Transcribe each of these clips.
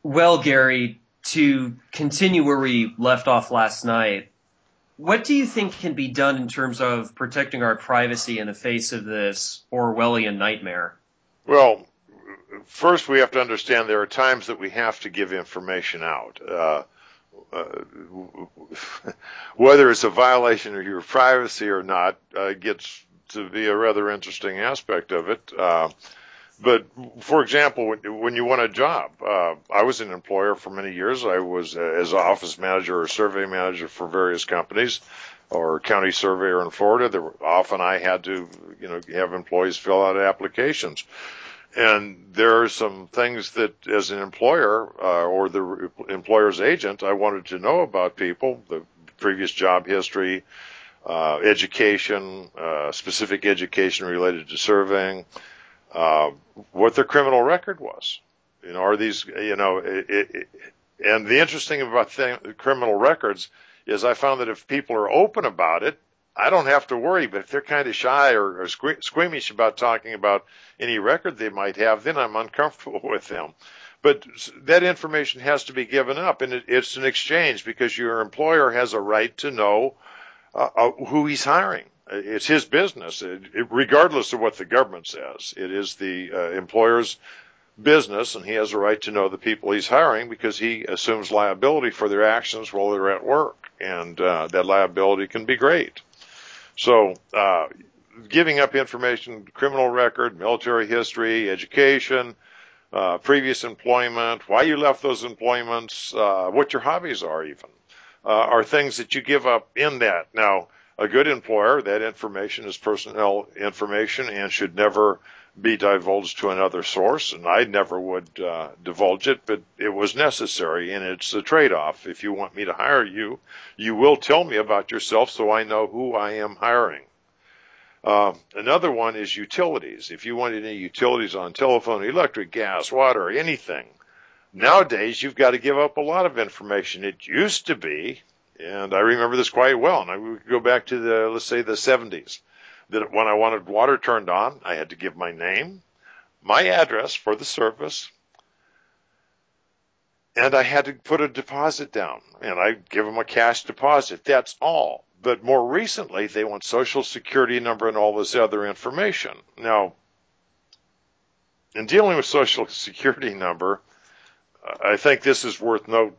Well, Gary, to continue where we left off last night, what do you think can be done in terms of protecting our privacy in the face of this Orwellian nightmare? Well, first we have to understand there are times that we have to give information out. Uh, Whether it's a violation of your privacy or not gets to be a rather interesting aspect of it. But for example, when you want a job, I was an employer for many years. I was as an office manager or survey manager for various companies, or county surveyor in Florida. Often I had to, have employees fill out applications. And there are some things that, as an employer or the employer's agent, I wanted to know about people: the previous job history, education, specific education related to surveying, uh, what their criminal record was. Are these, and the interesting about criminal records is I found that if people are open about it, I don't have to worry. But if they're kind of shy or squeamish about talking about any record they might have, then I'm uncomfortable with them. But that information has to be given up, and it's an exchange because your employer has a right to know who he's hiring. It's his business, regardless of what the government says. It is the employer's business, and he has a right to know the people he's hiring because he assumes liability for their actions while they're at work, and that liability can be great. So, giving up information, criminal record, military history, education, previous employment, why you left those employments, what your hobbies are even, are things that you give up in that. Now, a good employer, that information is personnel information and should never be divulged to another source, and I never would divulge it, but it was necessary, and it's a trade-off. If you want me to hire you, you will tell me about yourself so I know who I am hiring. Another one is utilities. If you want any utilities on telephone, electric, gas, water, anything, nowadays you've got to give up a lot of information. It used to be, and I remember this quite well, and I would go back to let's say the 70s, that when I wanted water turned on, I had to give my name, my address for the service, and I had to put a deposit down, and I'd give them a cash deposit. That's all. But more recently, they want social security number and all this other information. Now, in dealing with social security number, I think this is worth note.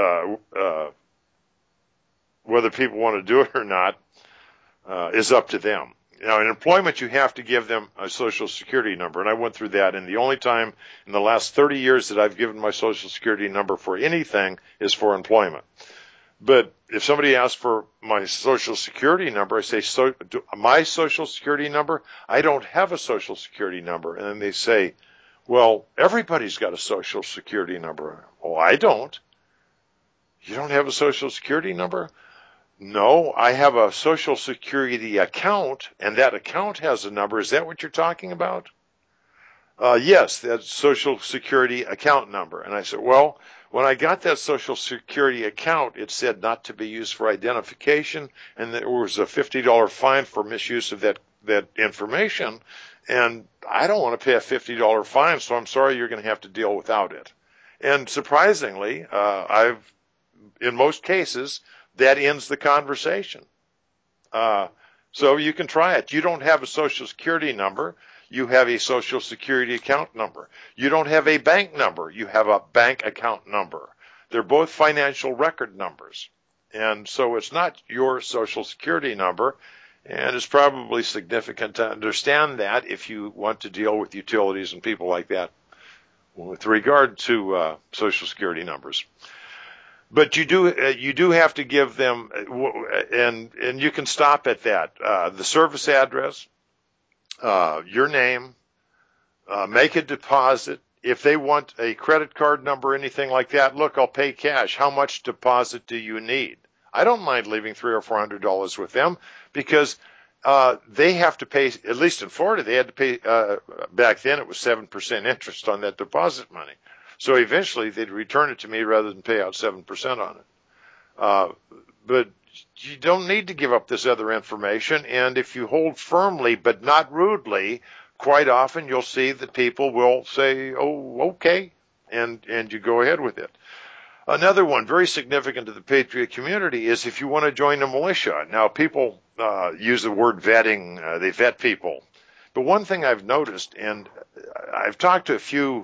Whether people want to do it or not is up to them. Now, in employment, you have to give them a social security number, and I went through that, and the only time in the last 30 years that I've given my social security number for anything is for employment. But if somebody asks for my social security number, I say, my social security number? I don't have a social security number. And then they say, well, everybody's got a social security number. Oh, I don't. You don't have a social security number? No, I have a social security account, and that account has a number. Is that what you're talking about? Yes, that's social security account number. And I said, well, when I got that social security account, it said not to be used for identification, and there was a $50 fine for misuse of that information. And I don't want to pay a $50 fine, so I'm sorry, you're going to have to deal without it. And surprisingly, in most cases, that ends the conversation. So you can try it. You don't have a social security number. You have a social security account number. You don't have a bank number. You have a bank account number. They're both financial record numbers. And so it's not your social security number. And it's probably significant to understand that if you want to deal with utilities and people like that with regard to social security numbers. But you do have to give them, and you can stop at that. The service address, your name, make a deposit. If they want a credit card number, anything like that, look, I'll pay cash. How much deposit do you need? I don't mind leaving $300 or $400 with them because they have to pay. At least in Florida, they had to pay. Back then, it was 7% interest on that deposit money. So eventually they'd return it to me rather than pay out 7% on it. But you don't need to give up this other information. And if you hold firmly but not rudely, quite often you'll see that people will say, oh, okay, and you go ahead with it. Another one, very significant to the Patriot community, is if you want to join the militia. Now, people use the word vetting. They vet people. But one thing I've noticed, and I've talked to a few,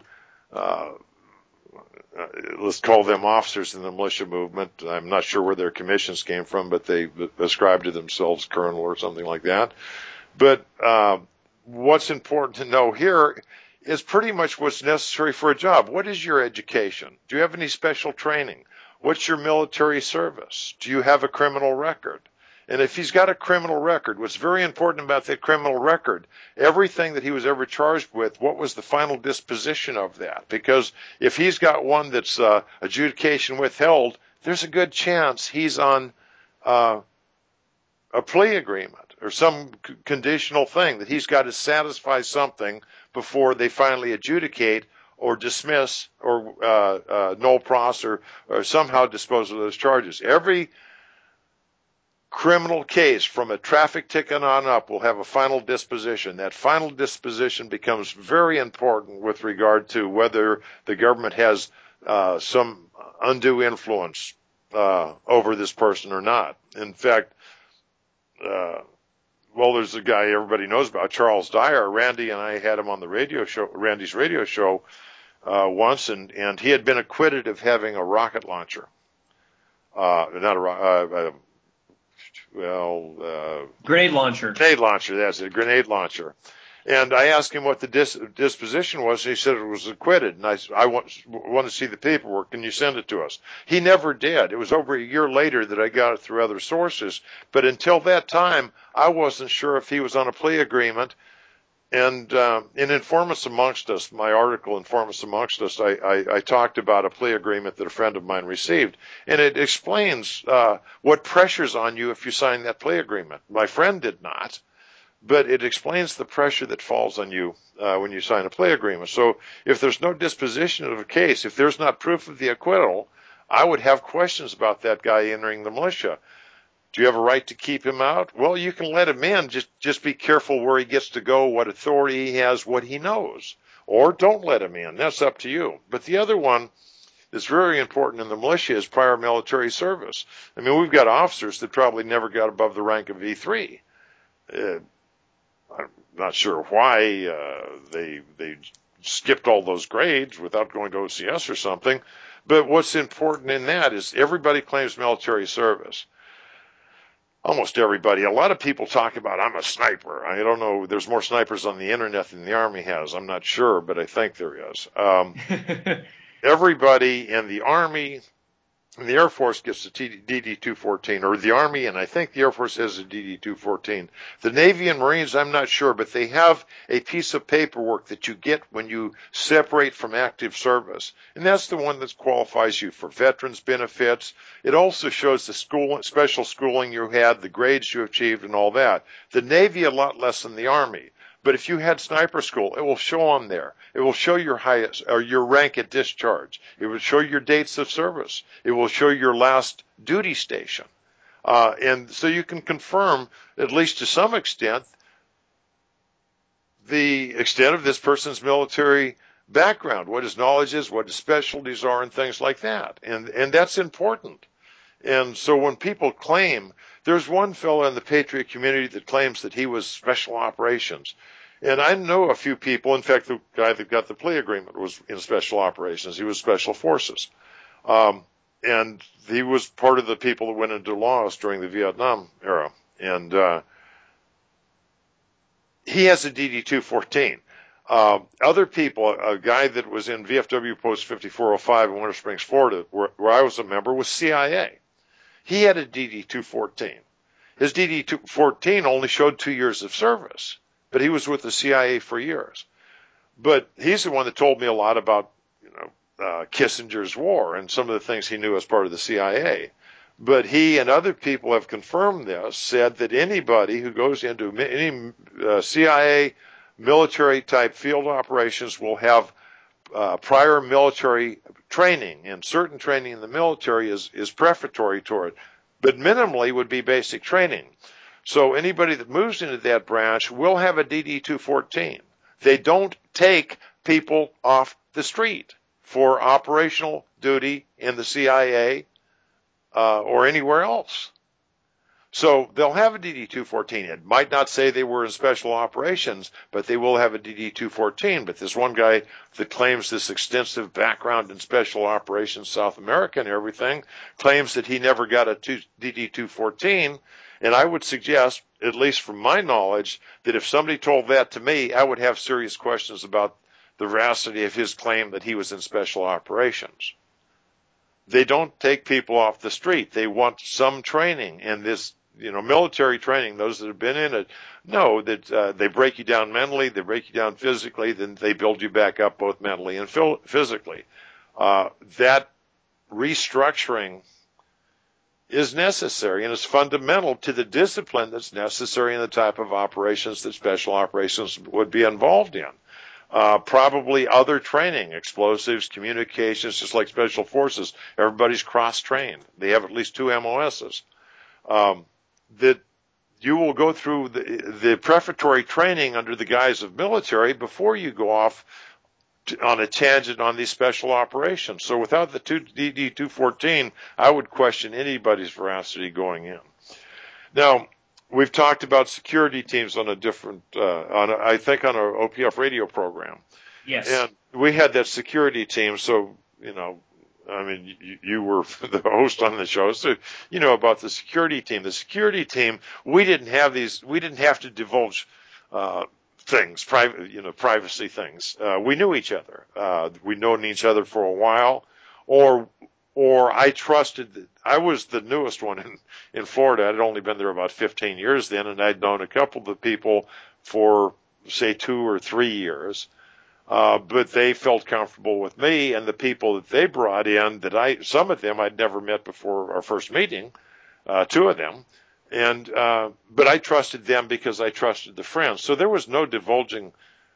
let's call them officers in the militia movement. I'm not sure where their commissions came from, but they ascribe to themselves colonel or something like that. But what's important to know here is pretty much what's necessary for a job. What is your education? Do you have any special training? What's your military service? Do you have a criminal record? And if he's got a criminal record, what's very important about that criminal record, everything that he was ever charged with, what was the final disposition of that? Because if he's got one that's adjudication withheld, there's a good chance he's on a plea agreement or some conditional thing that he's got to satisfy something before they finally adjudicate or dismiss or null pros or somehow dispose of those charges. Every criminal case from a traffic ticket on up will have a final disposition. That final disposition becomes very important with regard to whether the government has some undue influence over this person or not. In fact, there's a guy everybody knows about, Charles Dyer. Randy and I had him on the radio show, Randy's radio show, once, and he had been acquitted of having a rocket launcher. Grenade launcher. Grenade launcher, that's it, grenade launcher. And I asked him what the disposition was, and he said it was acquitted. And I want to see the paperwork. Can you send it to us? He never did. It was over a year later that I got it through other sources. But until that time, I wasn't sure if he was on a plea agreement. And in Informants Amongst Us, my article Informants Amongst Us, I talked about a plea agreement that a friend of mine received. And it explains what pressure's on you if you sign that plea agreement. My friend did not. But it explains the pressure that falls on you when you sign a plea agreement. So if there's no disposition of a case, if there's not proof of the acquittal, I would have questions about that guy entering the militia. Do you have a right to keep him out? Well, you can let him in. Just be careful where he gets to go, what authority he has, what he knows. Or don't let him in. That's up to you. But the other one that's very important in the militia is prior military service. I mean, we've got officers that probably never got above the rank of E3. I'm not sure why they skipped all those grades without going to OCS or something. But what's important in that is everybody claims military service. Almost everybody. A lot of people talk about, I'm a sniper. I don't know. There's more snipers on the internet than the Army has. I'm not sure, but I think there is. Everybody in the Army and the Air Force gets a DD-214, or the Army, and I think the Air Force has a DD-214. The Navy and Marines, I'm not sure, but they have a piece of paperwork that you get when you separate from active service. And that's the one that qualifies you for veterans benefits. It also shows the special schooling you had, the grades you achieved, and all that. The Navy, a lot less than the Army. But if you had sniper school, it will show on there. It will show your highest or your rank at discharge. It will show your dates of service. It will show your last duty station. And so you can confirm, at least to some extent, the extent of this person's military background, what his knowledge is, what his specialties are, and things like that. And that's important. And so when people claim, there's one fellow in the Patriot community that claims that he was special operations. And I know a few people, in fact, the guy that got the plea agreement was in special operations. He was special forces. And he was part of the people that went into Laos during the Vietnam era. And he has a DD-214. Other people, a guy that was in VFW Post 5405 in Winter Springs, Florida, where I was a member, was CIA. He had a DD-214. His DD-214 only showed 2 years of service, but he was with the CIA for years. But he's the one that told me a lot about, Kissinger's war and some of the things he knew as part of the CIA. But he and other people have confirmed this, said that anybody who goes into any CIA military-type field operations will have prior military training, and certain training in the military is prefatory to it, but minimally would be basic training. So anybody that moves into that branch will have a DD-214. They don't take people off the street. for operational duty in the CIA or anywhere else. So they'll have a DD-214. It might not say they were in special operations, but they will have a DD-214. But this one guy that claims this extensive background in special operations, South America and everything, claims that he never got a DD-214. And I would suggest, at least from my knowledge, that if somebody told that to me, I would have serious questions about the veracity of his claim that he was in special operations. They don't take people off the street. They want some training, and this, military training, those that have been in it know that they break you down mentally, they break you down physically, then they build you back up both mentally and physically. That restructuring is necessary, and it's fundamental to the discipline that's necessary in the type of operations that special operations would be involved in. Probably other training, explosives, communications, just like special forces. Everybody's cross-trained. They have at least 2 MOSs. That you will go through the preparatory training under the guise of military before you go off on a tangent on these special operations. So without the DD-214, I would question anybody's veracity going in. Now, we've talked about security teams on a different, I think on our OPF radio program. Yes. And we had that security team, so, you were the host on the show, so you know about the security team. The security team, we didn't have to divulge things, privacy things. We knew each other. We'd known each other for a while, or I trusted that I was the newest one in Florida. I'd only been there about 15 years then, and I'd known a couple of the people for, say, 2 or 3 years. But they felt comfortable with me, and the people that they brought in, some of them I'd never met before our first meeting, 2 of them, but I trusted them because I trusted the friends. So there was no divulging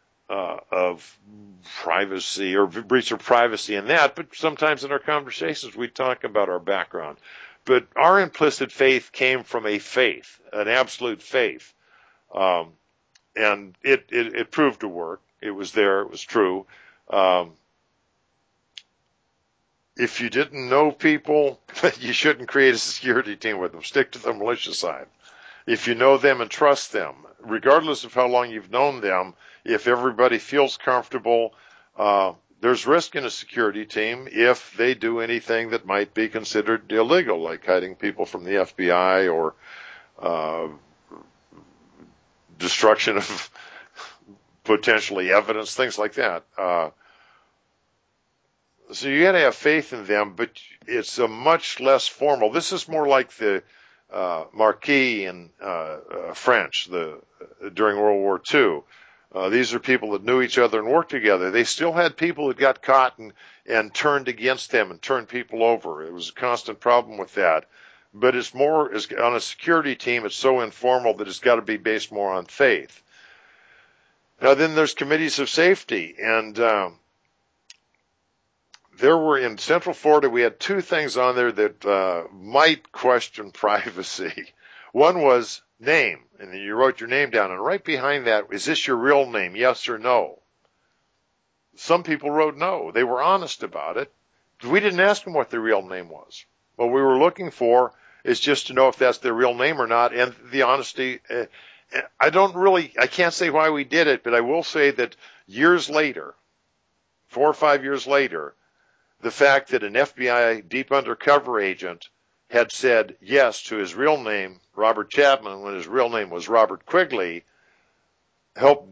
of privacy or breach of privacy in that, but sometimes in our conversations we talk about our background. But our implicit faith came from a faith, an absolute faith, and it proved to work. It was there. It was true. If you didn't know people, you shouldn't create a security team with them. Stick to the militia side. If you know them and trust them, regardless of how long you've known them, if everybody feels comfortable, there's risk in a security team if they do anything that might be considered illegal, like hiding people from the FBI or destruction of potentially evidence, things like that. So you got to have faith in them, but it's a much less formal. This is more like the Marquis in French during World War II. These are people that knew each other and worked together. They still had people that got caught and turned against them and turned people over. It was a constant problem with that. But it's more, on a security team, it's so informal that it's got to be based more on faith. Now, then there's committees of safety, and there were in Central Florida, we had 2 things on there that might question privacy. One was name, and you wrote your name down, and right behind that, is this your real name, yes or no? Some people wrote no. They were honest about it. We didn't ask them what their real name was. What we were looking for is just to know if that's their real name or not, and the honesty. I can't say why we did it, but I will say that years later, 4 or 5 years later, the fact that an FBI deep undercover agent had said yes to his real name, Robert Chapman, when his real name was Robert Quigley, helped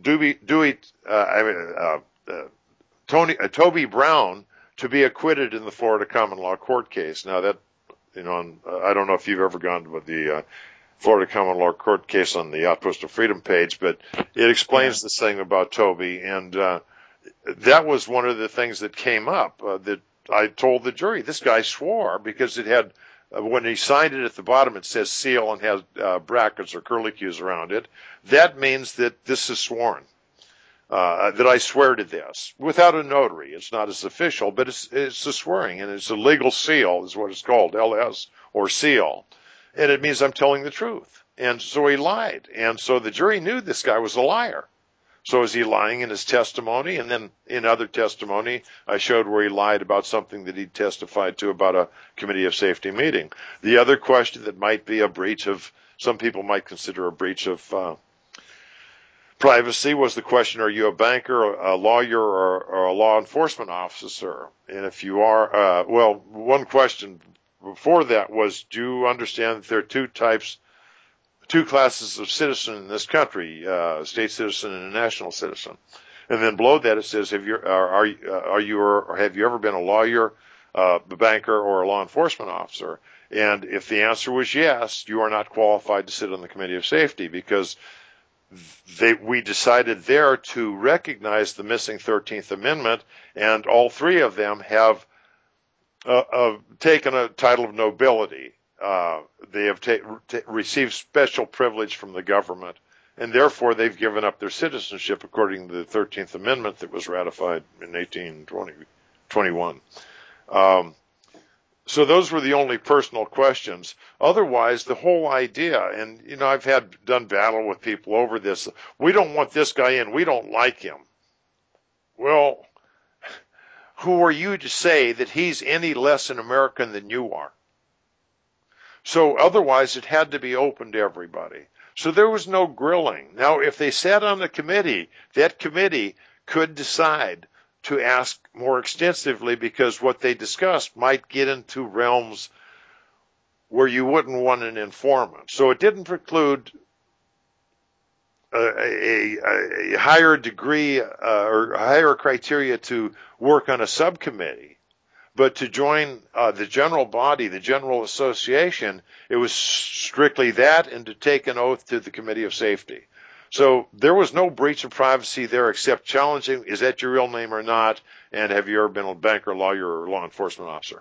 Toby Brown to be acquitted in the Florida common law court case. Now that, I don't know if you've ever gone to the Florida common law court case on the Outpost of Freedom page, but it explains this thing about Toby, and that was one of the things that came up that I told the jury. This guy swore because it had, when he signed it at the bottom, it says seal and has brackets or curlicues around it. That means that this is sworn, that I swear to this without a notary. It's not as official, but it's a swearing, and it's a legal seal is what it's called, LS or seal. And it means I'm telling the truth. And so he lied. And so the jury knew this guy was a liar. So is he lying in his testimony? And then in other testimony, I showed where he lied about something that he testified to about a committee of safety meeting. The other question that might be a breach of, some people might consider a breach of privacy was the question, are you a banker, a lawyer, or a law enforcement officer? And if you are, one question before that was, do you understand that there are two classes of citizen in this country, state citizen and a national citizen? And then below that it says, have you ever been a lawyer, a banker, or a law enforcement officer? And if the answer was yes, you are not qualified to sit on the Committee of Safety, because we decided there to recognize the missing 13th Amendment, and all three of them have taken a title of nobility. They have received special privilege from the government, and therefore they've given up their citizenship according to the 13th Amendment that was ratified in 1821. So those were the only personal questions. Otherwise, the whole idea, and I've done battle with people over this. We don't want this guy in. We don't like him. Well, who are you to say that he's any less an American than you are? So otherwise, it had to be open to everybody. So there was no grilling. Now, if they sat on the committee, that committee could decide to ask more extensively, because what they discussed might get into realms where you wouldn't want an informant. So it didn't preclude a higher degree or a higher criteria to work on a subcommittee. But to join the general body, the general association, it was strictly that, and to take an oath to the Committee of Safety. So there was no breach of privacy there, except challenging, is that your real name or not? And have you ever been a banker, lawyer, or law enforcement officer?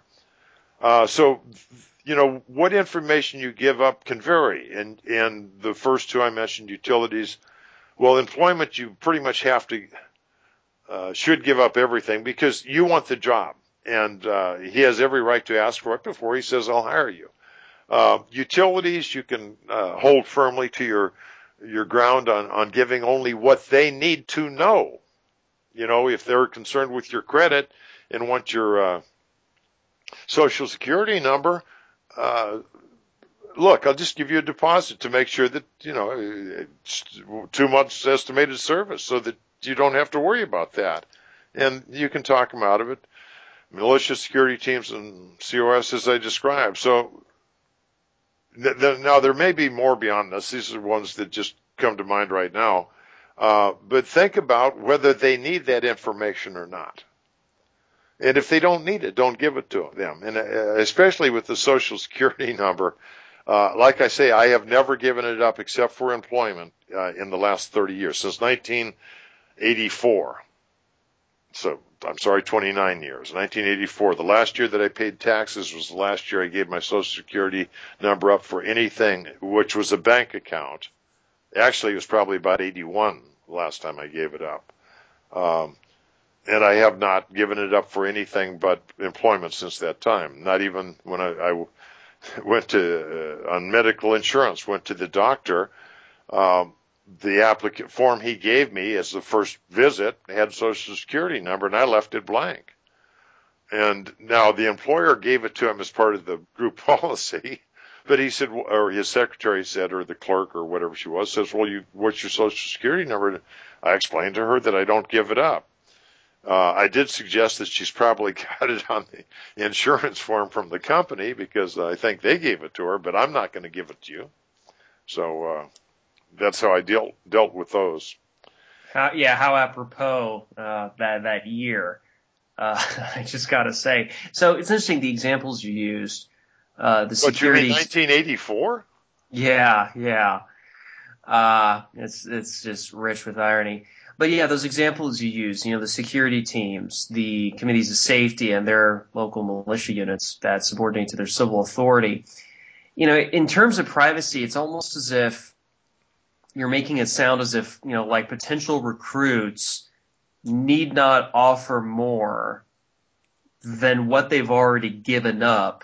What information you give up can vary. And the first two I mentioned, utilities, well, employment, you pretty much have to, should give up everything, because you want the job. And he has every right to ask for it before he says, I'll hire you. Utilities, you can hold firmly to your ground on giving only what they need to know. If they're concerned with your credit and want your Social Security number, look, I'll just give you a deposit to make sure that, it's 2 months estimated service, so that you don't have to worry about that. And you can talk them out of it. Militia security teams and COS, as I described. So now there may be more beyond this. These are ones that just come to mind right now. But think about whether they need that information or not. And if they don't need it, don't give it to them. And especially with the Social Security number, like I say, I have never given it up except for employment in the last 30 years, since 1984. So, 29 years. 1984, the last year that I paid taxes was the last year I gave my Social Security number up for anything, which was a bank account. Actually, it was probably about 81 the last time I gave it up. And I have not given it up for anything but employment since that time. Not even when I went to, on medical insurance, went to the doctor, the applicant form he gave me as the first visit had Social Security number, and I left it blank. And now the employer gave it to him as part of the group policy, but he said, or his secretary said, or the clerk or whatever she was, says, well, what's your Social Security number? I explained to her that I don't give it up. I did suggest that she's probably got it on the insurance form from the company, because I think they gave it to her, but I'm not going to give it to you. So, that's how I dealt with those. How apropos that year. I just got to say. So it's interesting, the examples you used. The security. But you mean 1984? Yeah. It's just rich with irony. But yeah, those examples you use, the security teams, the committees of safety, and their local militia units that subordinate to their civil authority. In terms of privacy, it's almost as if you're making it sound as if, like potential recruits need not offer more than what they've already given up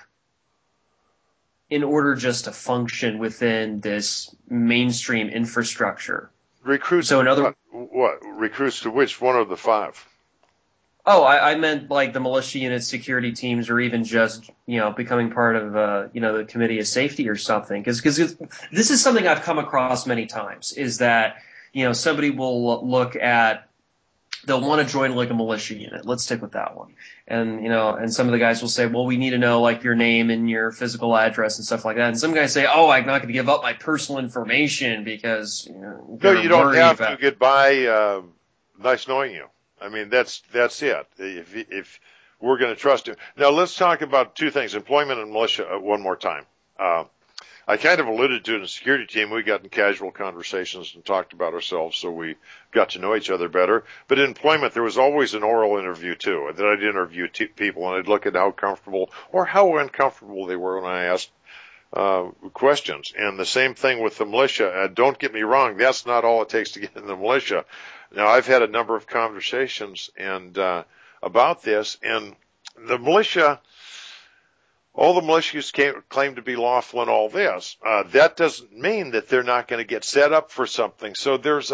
in order just to function within this mainstream infrastructure. Recruits So to in other, what? What? Recruits to which one of the five? oh, I meant like the militia unit security teams, or even just becoming part of the committee of safety or something. Because this is something I've come across many times. Is that somebody will look at, they'll want to join like a militia unit. Let's stick with that one. And some of the guys will say, well, we need to know like your name and your physical address and stuff like that. And some guys say, oh, I'm not going to give up my personal information because No, they're you don't worried have to. about. Goodbye. Nice knowing you. I mean, that's it. If we're going to trust him. Now, let's talk about two things: employment and militia. One more time. I kind of alluded to it in the security team. We got in casual conversations and talked about ourselves, so we got to know each other better. But in employment, there was always an oral interview too. That I'd interview people and I'd look at how comfortable or how uncomfortable they were when I asked questions. And the same thing with the militia. Don't get me wrong, that's not all it takes to get in the militia. Now, I've had a number of conversations about this, and the militia, all the militias claim to be lawful and all this. That doesn't mean that they're not going to get set up for something. So there's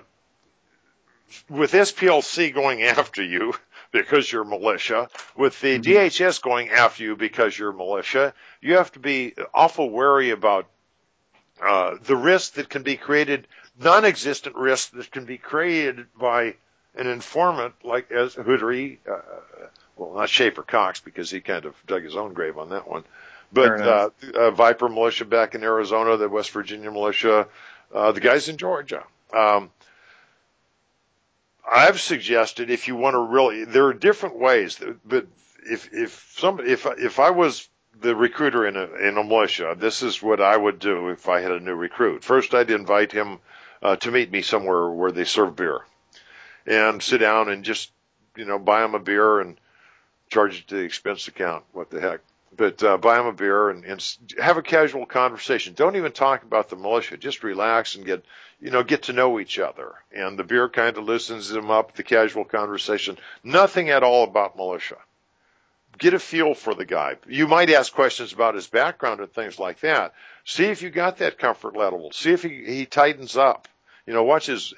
with SPLC going after you because you're militia, with the DHS going after you because you're militia, you have to be awful wary about the risk that can be created, non-existent risk that can be created by an informant like as Hootery, well, not Schaefer Cox because he kind of dug his own grave on that one, but Viper militia back in Arizona, the West Virginia militia, the guys in Georgia. I've suggested if you want to really, there are different ways, but if I was the recruiter in a militia, this is what I would do if I had a new recruit. First, I'd invite him to meet me somewhere where they serve beer, and sit down and just buy him a beer and charge it to the expense account. What the heck? But buy him a beer and have a casual conversation. Don't even talk about the militia. Just relax and get to know each other. And the beer kind of loosens them up, the casual conversation. Nothing at all about militia. Get a feel for the guy. You might ask questions about his background and things like that. See if you got that comfort level. See if he tightens up. Watch his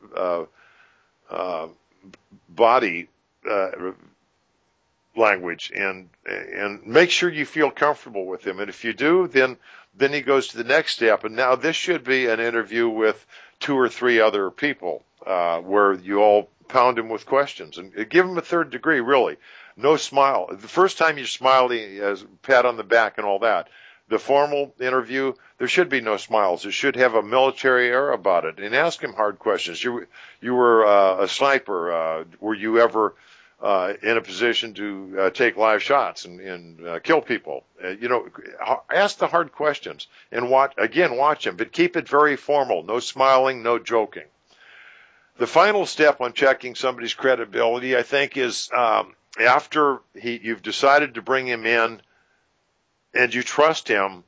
body language and make sure you feel comfortable with him. And if you do, then he goes to the next step. And now this should be an interview with 2 or 3 other people where you all pound him with questions and give him a third degree, really. No smile. The first time you smile, pat on the back and all that. The formal interview, there should be no smiles. It should have a military air about it. And ask him hard questions. You were a sniper. Were you ever in a position to take live shots and kill people? Ask the hard questions and watch him, but keep it very formal. No smiling, no joking. The final step on checking somebody's credibility, I think, is after you've decided to bring him in and you trust him,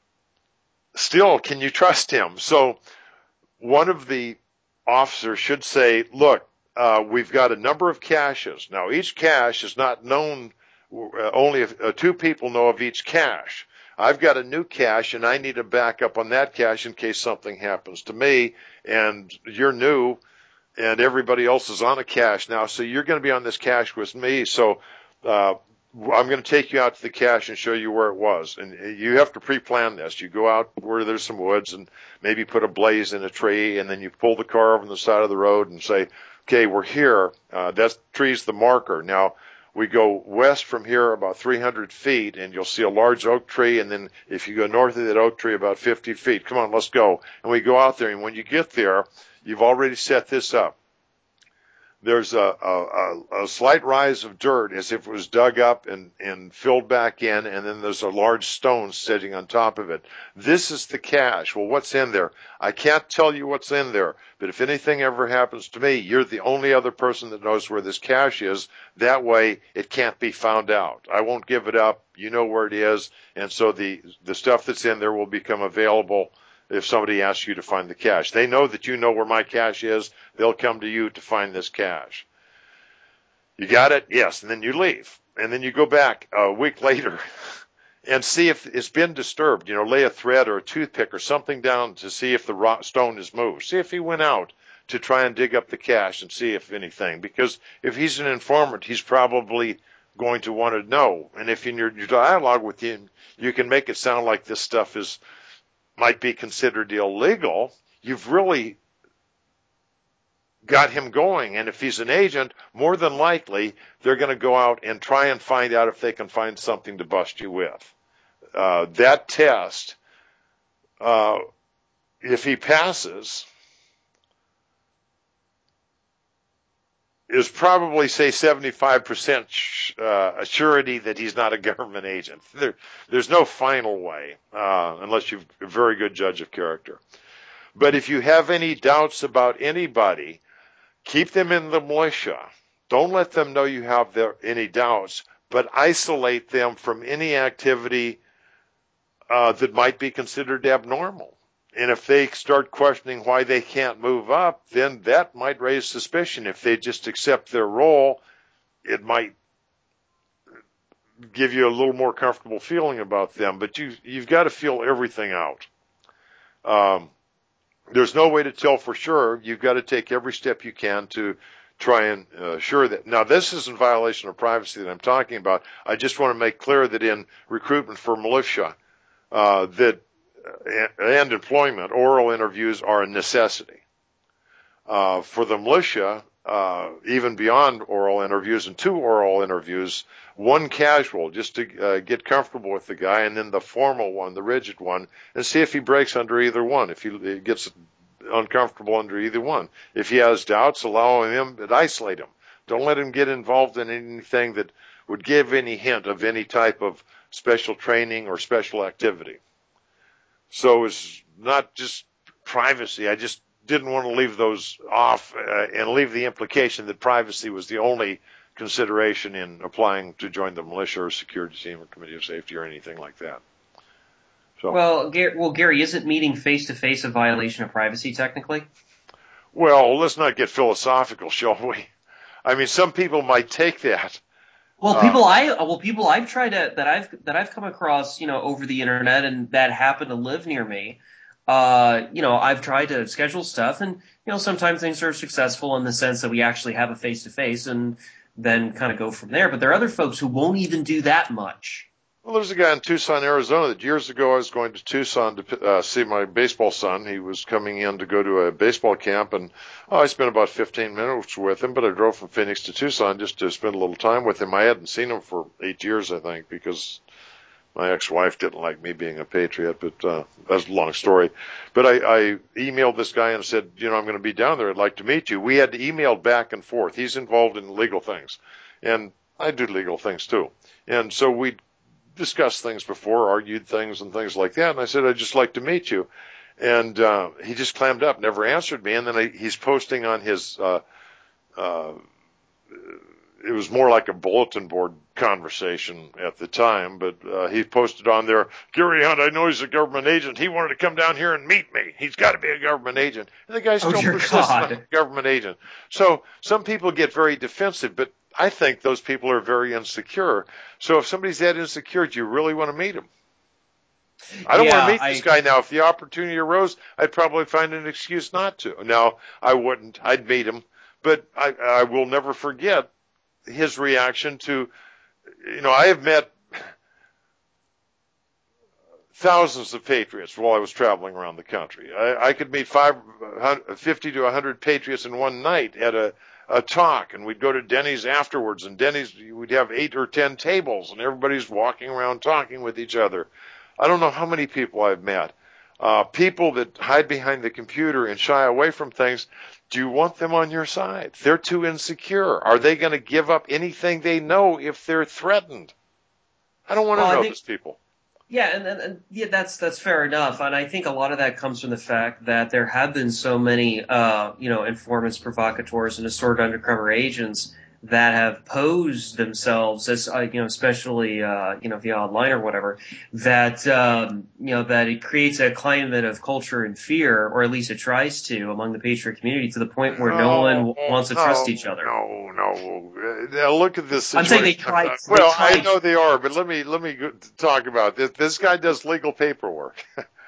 still, can you trust him? So one of the officers should say, look, we've got a number of caches. Now, each cache is not known, only 2 people know of each cache. I've got a new cache, and I need a backup on that cache in case something happens to me, and you're new, and everybody else is on a cache now, so you're going to be on this cache with me, so I'm going to take you out to the cache and show you where it was. And you have to pre-plan this. You go out where there's some woods and maybe put a blaze in a tree, and then you pull the car over on the side of the road and say, okay, we're here. That tree's the marker. Now, we go west from here about 300 feet, and you'll see a large oak tree, and then if you go north of that oak tree about 50 feet, come on, let's go. And we go out there, and when you get there, you've already set this up. There's a slight rise of dirt as if it was dug up and filled back in, and then there's a large stone sitting on top of it. This is the cache. Well, what's in there? I can't tell you what's in there, but if anything ever happens to me, you're the only other person that knows where this cache is. That way, it can't be found out. I won't give it up. You know where it is, and so the stuff that's in there will become available if somebody asks you to find the cache. They know that you know where my cache is. They'll come to you to find this cache. You got it? Yes. And then you leave. And then you go back a week later and see if it's been disturbed. Lay a thread or a toothpick or something down to see if the stone is moved. See if he went out to try and dig up the cache and see if anything. Because if he's an informant, he's probably going to want to know. And if in your dialogue with him, you can make it sound like this stuff might be considered illegal, you've really got him going. And if he's an agent, more than likely, they're going to go out and try and find out if they can find something to bust you with. That test, if he passes, is probably, say, 75% surety that he's not a government agent. There's no final way, unless you're a very good judge of character. But if you have any doubts about anybody, keep them in the militia. Don't let them know you have any doubts, but isolate them from any activity that might be considered abnormal. And if they start questioning why they can't move up, then that might raise suspicion. If they just accept their role, it might give you a little more comfortable feeling about them. But you've got to feel everything out. There's no way to tell for sure. You've got to take every step you can to try and assure that. Now, this isn't violation of privacy that I'm talking about. I just want to make clear that in recruitment for militia, and employment, oral interviews are a necessity. For the militia, even beyond oral interviews and 2 oral interviews, 1 casual just to get comfortable with the guy, and then the formal one, the rigid one, and see if he breaks under either one, if he gets uncomfortable under either one. If he has doubts, allow him to isolate him. Don't let him get involved in anything that would give any hint of any type of special training or special activity. So it's not just privacy. I just didn't want to leave those off and leave the implication that privacy was the only consideration in applying to join the militia or security team or committee of safety or anything like that. So, well, Gary, isn't meeting face-to-face a violation of privacy technically? Well, let's not get philosophical, shall we? I mean, some people might take that. Well, people I've tried to that I've come across, over the internet and that happen to live near me. I've tried to schedule stuff, and sometimes things are successful in the sense that we actually have a face-to-face, and then kind of go from there. But there are other folks who won't even do that much. Well, there's a guy in Tucson, Arizona that years ago I was going to Tucson to see my baseball son. He was coming in to go to a baseball camp, and I spent about 15 minutes with him, but I drove from Phoenix to Tucson just to spend a little time with him. I hadn't seen him for 8 years, I think, because my ex-wife didn't like me being a patriot, but that's a long story. But I emailed this guy and said, I'm going to be down there. I'd like to meet you. We had to email back and forth. He's involved in legal things, and I do legal things too. And so we discussed things before, argued things and things like that. And I said, I'd just like to meet you. And he just clammed up, never answered me. And then he's posting on his, it was more like a bulletin board conversation at the time, but he posted on there, Gary Hunt, I know he's a government agent. He wanted to come down here and meet me. He's got to be a government agent. And the guy still persists on a government agent. So some people get very defensive, but I think those people are very insecure. So if somebody's that insecure, do you really want to meet him? I don't want to meet this guy now. If the opportunity arose, I'd probably find an excuse not to. No, I wouldn't. I'd meet him. But I will never forget his reaction to, I have met thousands of patriots while I was traveling around the country. I could meet 50 to 100 patriots in one night at a talk, and we'd go to Denny's afterwards, and Denny's, we'd have 8 or 10 tables, and everybody's walking around talking with each other. I don't know how many people I've met. People that hide behind the computer and shy away from things, do you want them on your side? They're too insecure. Are they going to give up anything they know if they're threatened? I don't want to know those people. Yeah, and yeah, that's fair enough. And I think a lot of that comes from the fact that there have been so many, informants, provocateurs, and assorted undercover agents that have posed themselves as, especially, via online or whatever, that, that it creates a climate of culture and fear, or at least it tries to, among the Patriot community, to the point where no one No, wants to trust each other. no. Now look at this I'm situation. saying they tried. Well, I know they are, but let me talk about this. This guy does legal paperwork.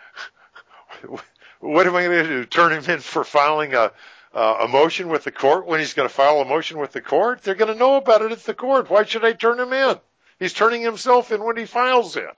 What am I going to do? Turn him in for filing a motion with the court when he's going to file a motion with the court? They're going to know about it at the court. Why should I turn him in? He's turning himself in when he files it.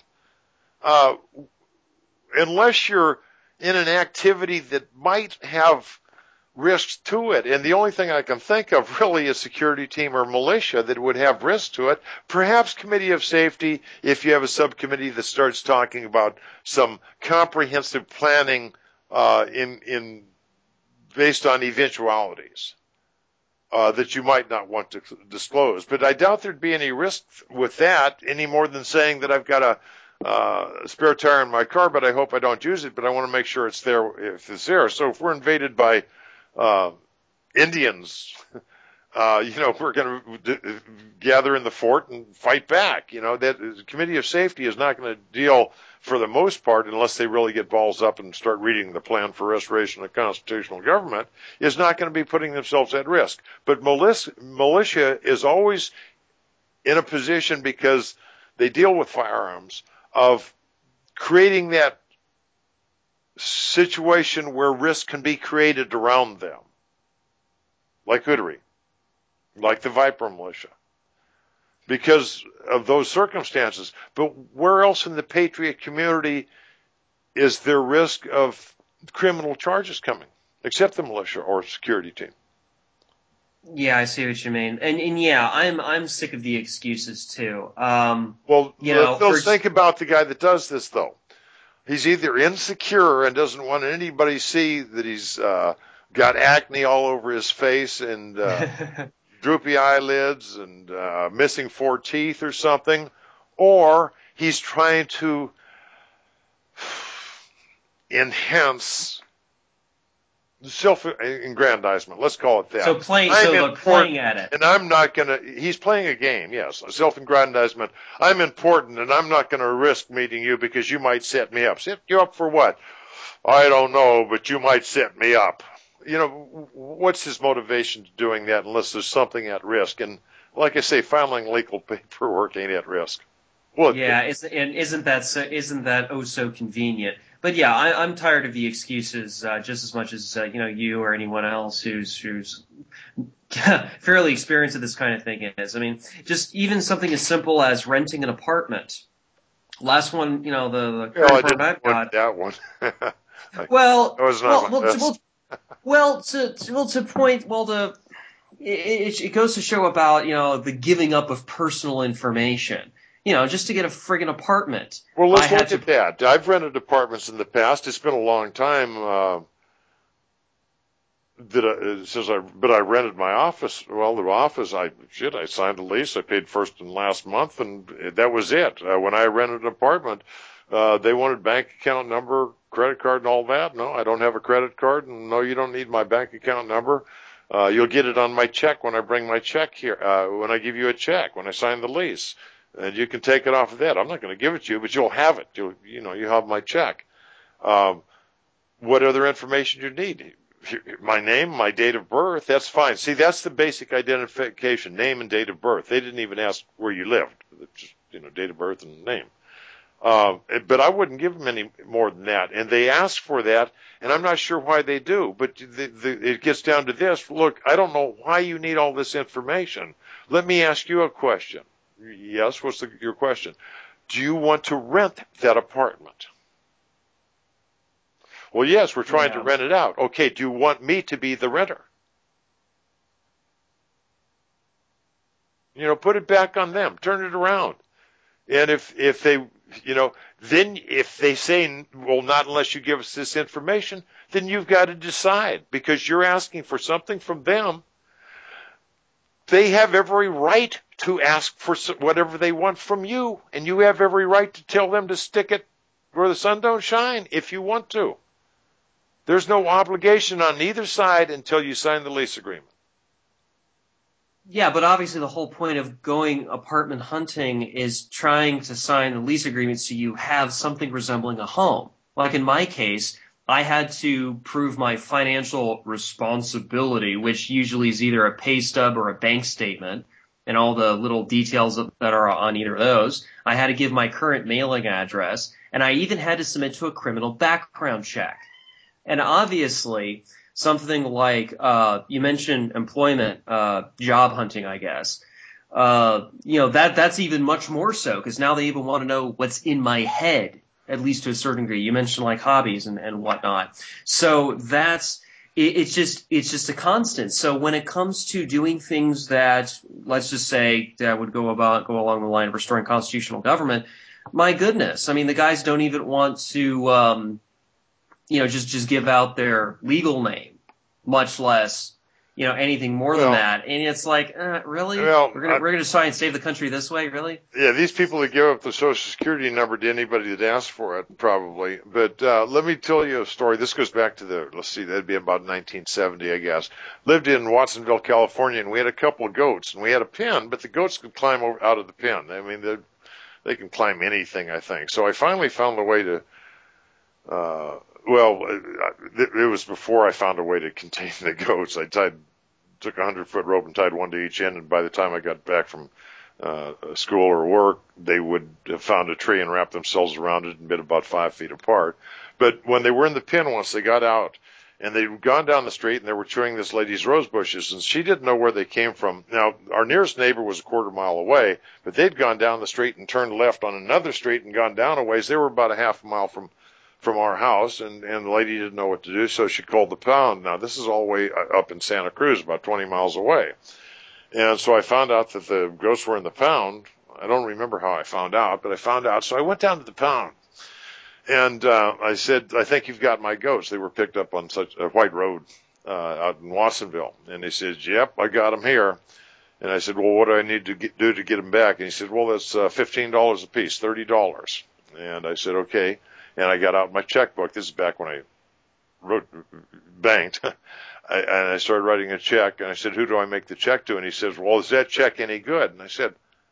Unless you're in an activity that might have risks to it. And the only thing I can think of really is security team or militia that would have risks to it. Perhaps committee of safety, if you have a subcommittee that starts talking about some comprehensive planning in based on eventualities that you might not want to disclose. But I doubt there'd be any risk with that any more than saying that I've got a spare tire in my car, but I hope I don't use it, but I want to make sure it's there if it's there. So if we're invaded by Indians, we're going to gather in the fort and fight back. That the Committee of Safety is not going to deal for the most part, unless they really get balls up and start reading the plan for restoration of constitutional government, is not going to be putting themselves at risk. But militia is always in a position, because they deal with firearms, of creating that situation where risk can be created around them, like Hootery, like the Viper militia, because of those circumstances. But where else in the Patriot community is there risk of criminal charges coming, except the militia or security team? Yeah, I see what you mean, and yeah, I'm sick of the excuses too. Let's think about the guy that does this though. He's either insecure and doesn't want anybody to see that he's got acne all over his face and droopy eyelids and missing 4 teeth or something, or he's trying to enhance self-aggrandizement. Let's call it that. So playing at it. And I'm not going to, he's playing a game, yes, self-aggrandizement. I'm important and I'm not going to risk meeting you because you might set me up. Set you up for what? I don't know, but you might set me up. What's his motivation to doing that unless there's something at risk? And like I say, filing legal paperwork ain't at risk. Well, yeah, isn't that oh so convenient? But yeah, I'm tired of the excuses just as much as you or anyone else who's fairly experienced with this kind of thing is. I mean, just even something as simple as renting an apartment. Last one, the current apartment I've got. That one. It goes to show about the giving up of personal information. Just to get a friggin' apartment. Well, let's look at that. I've rented apartments in the past. It's been a long time but I rented my office. Well, the office, I signed a lease. I paid first and last month, and that was it. When I rented an apartment, they wanted bank account number, credit card, and all that. No, I don't have a credit card, and no, you don't need my bank account number. You'll get it on my check when I bring my check here. When I give you a check, when I sign the lease. And you can take it off of that. I'm not going to give it to you, but you'll have it. You have my check. What other information you need? My name, my date of birth, that's fine. See, that's the basic identification, name and date of birth. They didn't even ask where you lived. Just, date of birth and name. But I wouldn't give them any more than that. And they ask for that, and I'm not sure why they do. But it gets down to this. Look, I don't know why you need all this information. Let me ask you a question. Yes, what's your question? Do you want to rent that apartment? Well, yes, we're trying to rent it out. Okay, do you want me to be the renter? Put it back on them. Turn it around. And if they, then if they say, well, not unless you give us this information, then you've got to decide, because you're asking for something from them. They have every right to ask for whatever they want from you, and you have every right to tell them to stick it where the sun don't shine if you want to. There's no obligation on either side until you sign the lease agreement. Yeah, but obviously the whole point of going apartment hunting is trying to sign the lease agreement so you have something resembling a home. Like in my case, I had to prove my financial responsibility, which usually is either a pay stub or a bank statement, and all the little details that are on either of those. I had to give my current mailing address, and I even had to submit to a criminal background check. And obviously, something like you mentioned employment, job hunting, I guess. That's even much more so because now they even want to know what's in my head, at least to a certain degree. You mentioned like hobbies and whatnot. So it's just a constant. So when it comes to doing things that, let's just say, that would go along the line of restoring constitutional government, my goodness, I mean, the guys don't even want to just give out their legal name, much less, anything more than Well, that. And it's like, really? well, We're gonna try and save the country this way, really? yeah, these people that give up the Social Security number to anybody that asks for it, probably. But let me tell you a story. This goes back to let's see, that'd be about 1970, I guess. Lived in Watsonville, California, and we had a couple of goats, and we had a pen, but the goats could climb out of the pen. I mean, they can climb anything, I think. So I finally found a way to it was before I found a way to contain the goats. Took a 100-foot rope and tied one to each end, and by the time I got back from school or work, they would have found a tree and wrapped themselves around it and been about 5 feet apart. But when they were in the pen once, they got out, and they'd gone down the street, and they were chewing this lady's rose bushes, and she didn't know where they came from. Now, our nearest neighbor was a quarter mile away, but they'd gone down the street and turned left on another street and gone down a ways. They were about a half a mile from our house, and the lady didn't know what to do, so she called the pound. Now, this is all the way up in Santa Cruz, about 20 miles away. And so I found out that the goats were in the pound. I don't remember how I found out, but I found out. So I went down to the pound, and I said, I think you've got my goats. They were picked up on such a white road out in Watsonville. And he said, yep, I got them here. And I said, well, what do I need to do to get them back? And he said, well, that's $15 a piece, $30. And I said, okay. And I got out my checkbook. This is back when I banked. And I started writing a check. And I said, who do I make the check to? And he says, well, is that check any good? And I said,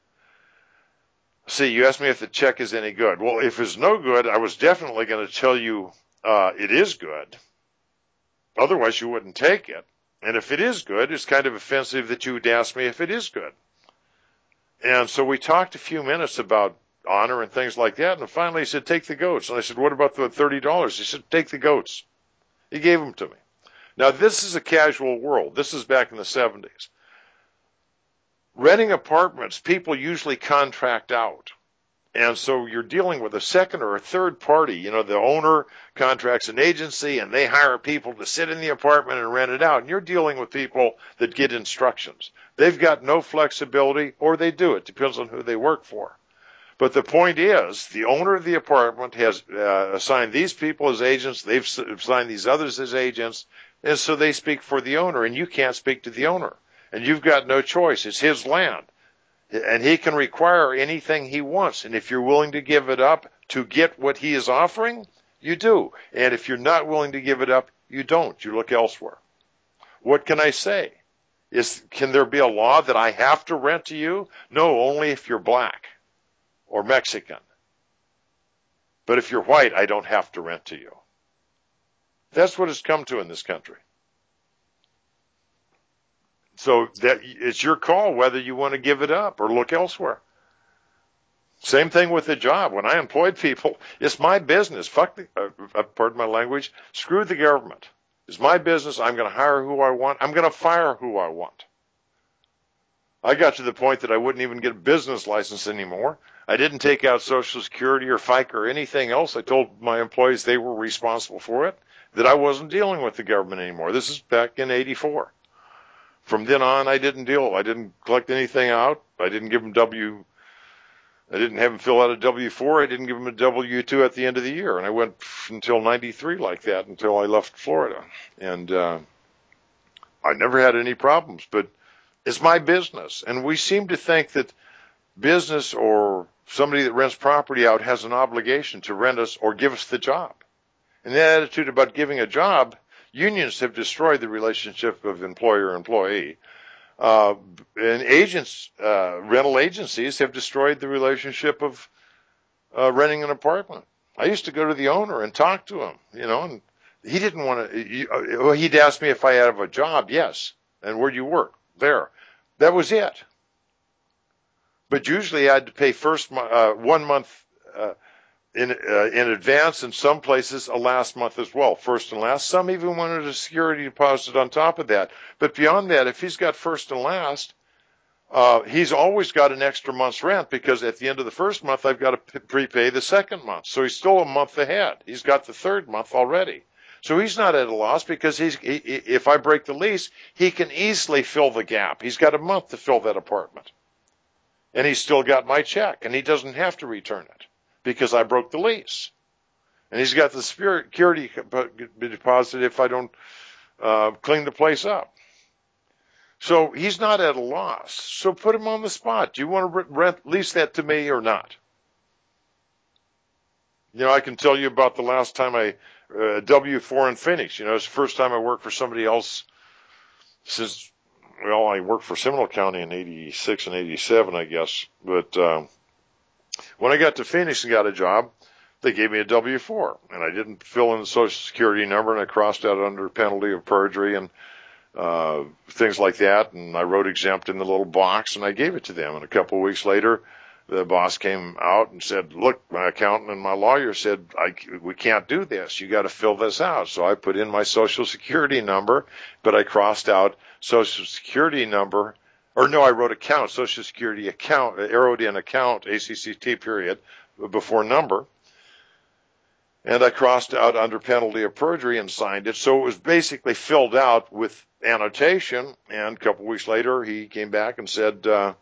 see, you asked me if the check is any good. Well, if it's no good, I was definitely going to tell you it is good. Otherwise, you wouldn't take it. And if it is good, it's kind of offensive that you would ask me if it is good. And so we talked a few minutes about honor and things like that. And finally he said, take the goats. And I said, what about the $30? He said, take the goats. He gave them to me. Now, this is a casual world. This is back in the 70s. Renting apartments, people usually contract out. And so you're dealing with a second or a third party. You know, the owner contracts an agency and they hire people to sit in the apartment and rent it out. And you're dealing with people that get instructions. They've got no flexibility, or they do. It depends on who they work for. But the point is, the owner of the apartment has assigned these people as agents. They've assigned these others as agents. And so they speak for the owner, and you can't speak to the owner. And you've got no choice. It's his land. And he can require anything he wants. And if you're willing to give it up to get what he is offering, you do. And if you're not willing to give it up, you don't. You look elsewhere. What can I say? Can there be a law that I have to rent to you? No, only if you're black or Mexican. But if you're white, I don't have to rent to you. That's what it's come to in this country. So that it's your call whether you want to give it up or look elsewhere. Same thing with the job. When I employed people, it's my business. Pardon my language. Screw the government. It's my business. I'm going to hire who I want. I'm going to fire who I want. I got to the point that I wouldn't even get a business license anymore. I didn't take out Social Security or FICA or anything else. I told my employees they were responsible for it, that I wasn't dealing with the government anymore. This is back in '84. From then on, I didn't collect anything out. I didn't have them fill out a W-4. I didn't give them a W-2 at the end of the year. And I went until '93 like that, until I left Florida. And I never had any problems, but it's my business. And we seem to think that business or somebody that rents property out has an obligation to rent us or give us the job. And the attitude about giving a job, unions have destroyed the relationship of employer-employee. And rental agencies have destroyed the relationship of renting an apartment. I used to go to the owner and talk to him, and he didn't want to. He'd ask me if I had a job. Yes. And where do you work? There. That was it. But usually I had to pay 1 month in advance, in some places a last month as well, first and last. Some even wanted a security deposit on top of that. But beyond that, if he's got first and last, he's always got an extra month's rent, because at the end of the first month I've got to prepay the second month. So he's still a month ahead. He's got the third month already. So he's not at a loss, because if I break the lease, he can easily fill the gap. He's got a month to fill that apartment. And he's still got my check, and he doesn't have to return it because I broke the lease. And he's got the security deposit if I don't clean the place up. So he's not at a loss. So put him on the spot. Do you want to lease that to me or not? I can tell you about the last time I W4 in Phoenix. It's the first time I worked for somebody else since, I worked for Seminole County in 86 and 87, I guess. But when I got to Phoenix and got a job, they gave me a W4. And I didn't fill in the Social Security number, and I crossed out under penalty of perjury and things like that. And I wrote exempt in the little box, and I gave it to them. And a couple of weeks later, the boss came out and said, look, my accountant and my lawyer said, we can't do this. You got to fill this out. So I put in my Social Security number, but I crossed out Social Security number, or no, I wrote account, Social Security account, arrowed in account, ACCT period, before number. And I crossed out under penalty of perjury and signed it. So it was basically filled out with annotation. And a couple of weeks later, he came back and said,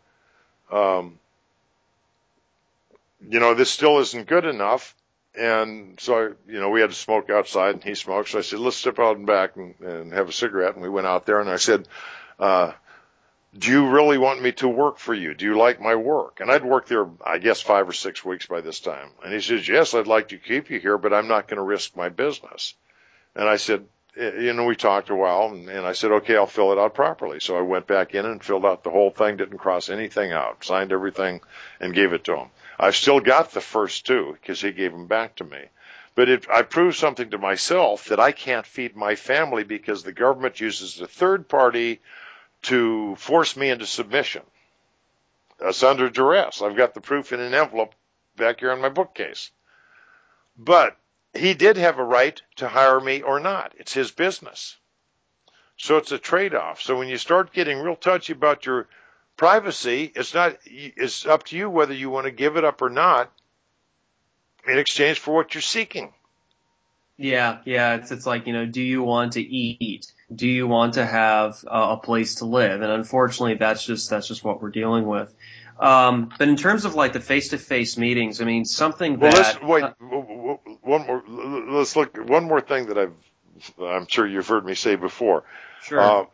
this still isn't good enough. And so, we had to smoke outside, and he smoked. So I said, let's step out and back and have a cigarette. And we went out there, and I said, do you really want me to work for you? Do you like my work? And I'd worked there, I guess, 5 or 6 weeks by this time. And he says, yes, I'd like to keep you here, but I'm not going to risk my business. And I said, we talked a while, and I said, okay, I'll fill it out properly. So I went back in and filled out the whole thing, didn't cross anything out, signed everything, and gave it to him. I've still got the first two, because he gave them back to me. But I proved something to myself, that I can't feed my family because the government uses a third party to force me into submission. That's under duress. I've got the proof in an envelope back here on my bookcase. But he did have a right to hire me or not. It's his business. So it's a trade-off. So when you start getting real touchy about your privacy, it's up to you whether you want to give it up or not in exchange for what you're seeking. Yeah. It's like, do you want to eat? Do you want to have a place to live? And unfortunately, that's just what we're dealing with. But in terms of like the face-to-face meetings, I mean, something that. Let's look at one more thing that I'm sure you've heard me say before. Sure.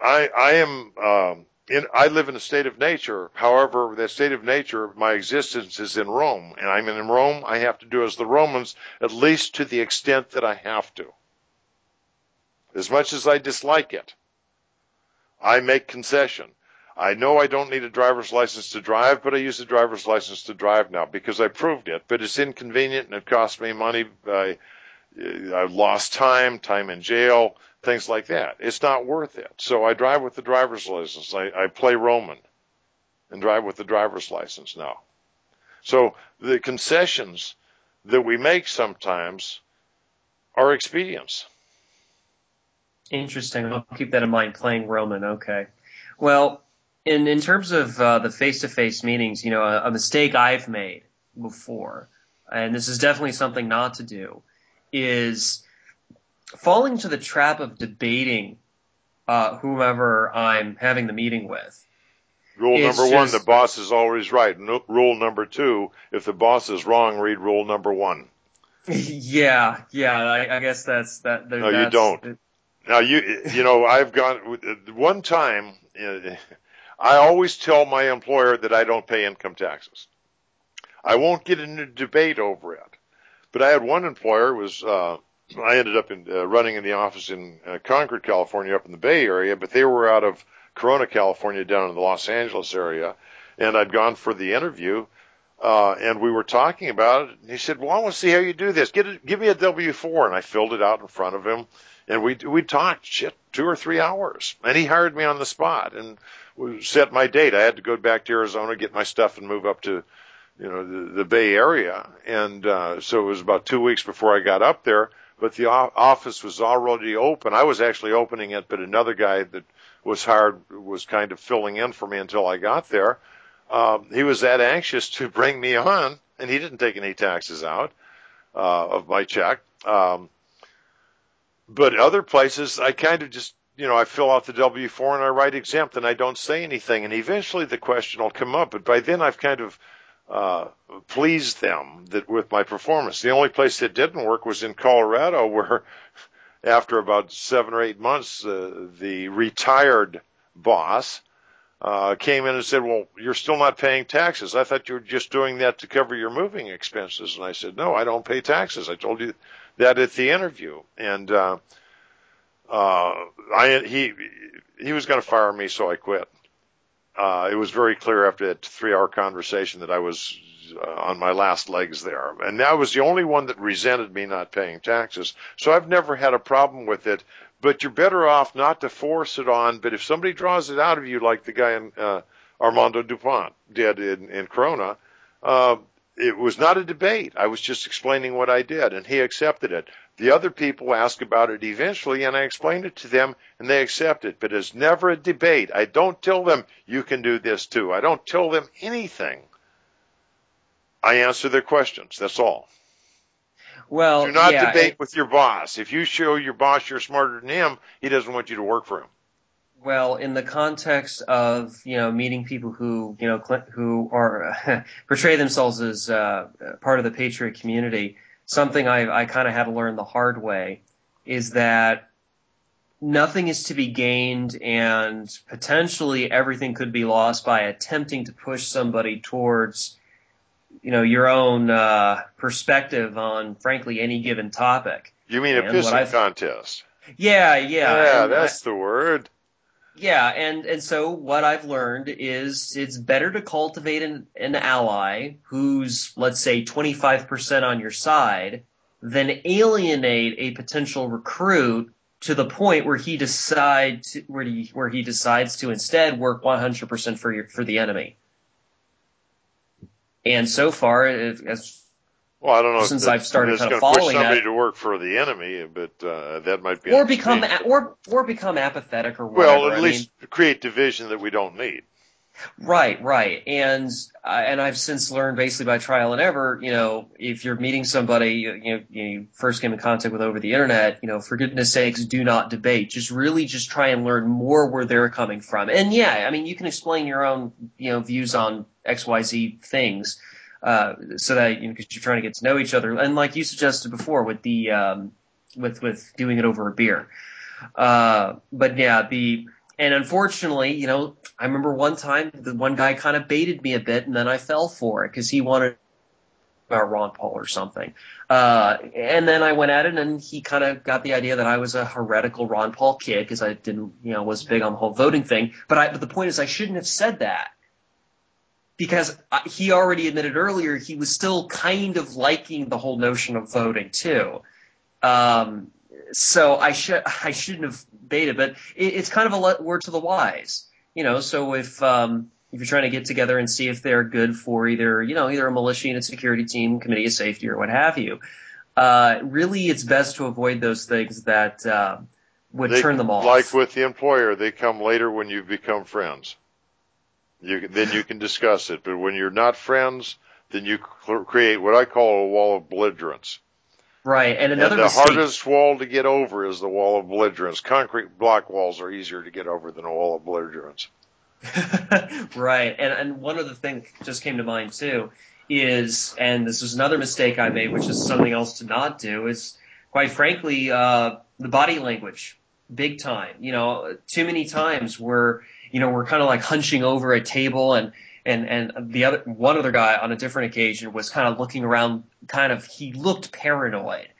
I live in a state of nature. However, that state of nature, my existence is in Rome, and I'm in Rome. I have to do as the Romans, at least to the extent that I have to. As much as I dislike it, I make concession. I know I don't need a driver's license to drive, but I use a driver's license to drive now because I proved it. But it's inconvenient and it costs me money. I've lost time in jail, things like that. It's not worth it. So I drive with the driver's license. I play Roman and drive with the driver's license now. So the concessions that we make sometimes are expedients. Interesting. I'll keep that in mind, playing Roman. Okay. Well, in terms of the face-to-face meetings, a mistake I've made before, and this is definitely something not to do, is falling to the trap of debating whomever I'm having the meeting with. Rule number one, the boss is always right. Rule number two, if the boss is wrong, read rule number one. Yeah, I guess that's that. No, you don't. Now, I've gone one time. I always tell my employer that I don't pay income taxes. I won't get into a debate over it. But I had one employer I ended up running in the office in Concord, California, up in the Bay Area, but they were out of Corona, California, down in the Los Angeles area, and I'd gone for the interview, and we were talking about it. And he said, "Well, I want to see how you do this. Give me a W-4," and I filled it out in front of him, and we talked 2 or 3 hours, and he hired me on the spot and set my date. I had to go back to Arizona, get my stuff, and move up to the Bay Area, and so it was about 2 weeks before I got up there. But the office was already open. I was actually opening it, but another guy that was hired was kind of filling in for me until I got there. He was that anxious to bring me on, and he didn't take any taxes out of my check. But other places, I kind of just, I fill out the W-4 and I write exempt and I don't say anything. And eventually the question will come up. But by then I've kind of pleased them with my performance. The only place that didn't work was in Colorado, where after about 7 or 8 months, the retired boss came in and said, "Well, you're still not paying taxes. I thought you were just doing that to cover your moving expenses." And I said, "No, I don't pay taxes. I told you that at the interview." And he was going to fire me, so I quit. It was very clear after that 3-hour conversation that I was on my last legs there. And that was the only one that resented me not paying taxes. So I've never had a problem with it. But you're better off not to force it on. But if somebody draws it out of you, like the guy in Armando DuPont did in Corona, it was not a debate. I was just explaining what I did, and he accepted it. The other people asked about it eventually, and I explained it to them, and they accept it. But it's never a debate. I don't tell them, "You can do this too." I don't tell them anything. I answer their questions. That's all. Well, do not debate with your boss. If you show your boss you're smarter than him, he doesn't want you to work for him. Well, in the context of, meeting people who, who are portray themselves as part of the Patriot community, something I kind of had to learn the hard way is that nothing is to be gained and potentially everything could be lost by attempting to push somebody towards, your own perspective on, frankly, any given topic. You mean a pissing contest? Yeah. Yeah, that's the word. Yeah, and so what I've learned is it's better to cultivate an ally who's, let's say, 25% on your side than alienate a potential recruit to the point where he decides to instead work 100% for the enemy. And so far, I don't know since I've started kind of following that, somebody to work for the enemy, but that might be or become apathetic or whatever. Well, at least create division that we don't need. Right, and I've since learned basically by trial and error, if you're meeting somebody you first came in contact with over the internet, for goodness sakes, do not debate. Just try and learn more where they're coming from. And you can explain your own views on XYZ things, so that because you're trying to get to know each other, and like you suggested before with the with doing it over a beer. And unfortunately, I remember one time the one guy kind of baited me a bit, and then I fell for it because he wanted about Ron Paul or something. And then I went at it, and he kind of got the idea that I was a heretical Ron Paul kid because I didn't, was big on the whole voting thing. But the point is, I shouldn't have said that because he already admitted earlier he was still kind of liking the whole notion of voting too. So I shouldn't have baited, but it's kind of a word to the wise, So if you're trying to get together and see if they're good for either a militia unit, security team, committee of safety, or what have you, really it's best to avoid those things that would turn them off. Like with the employer, they come later when you become friends. Then you can discuss it, but when you're not friends, then you create what I call a wall of belligerence. Right, and the hardest wall to get over is the wall of belligerence. Concrete block walls are easier to get over than a wall of belligerence. Right, and one other thing just came to mind too is, and this is another mistake I made, which is something else to not do, is quite frankly the body language, big time. Too many times we're kind of like hunching over a table and one other guy on a different occasion was kind of looking around, he looked paranoid.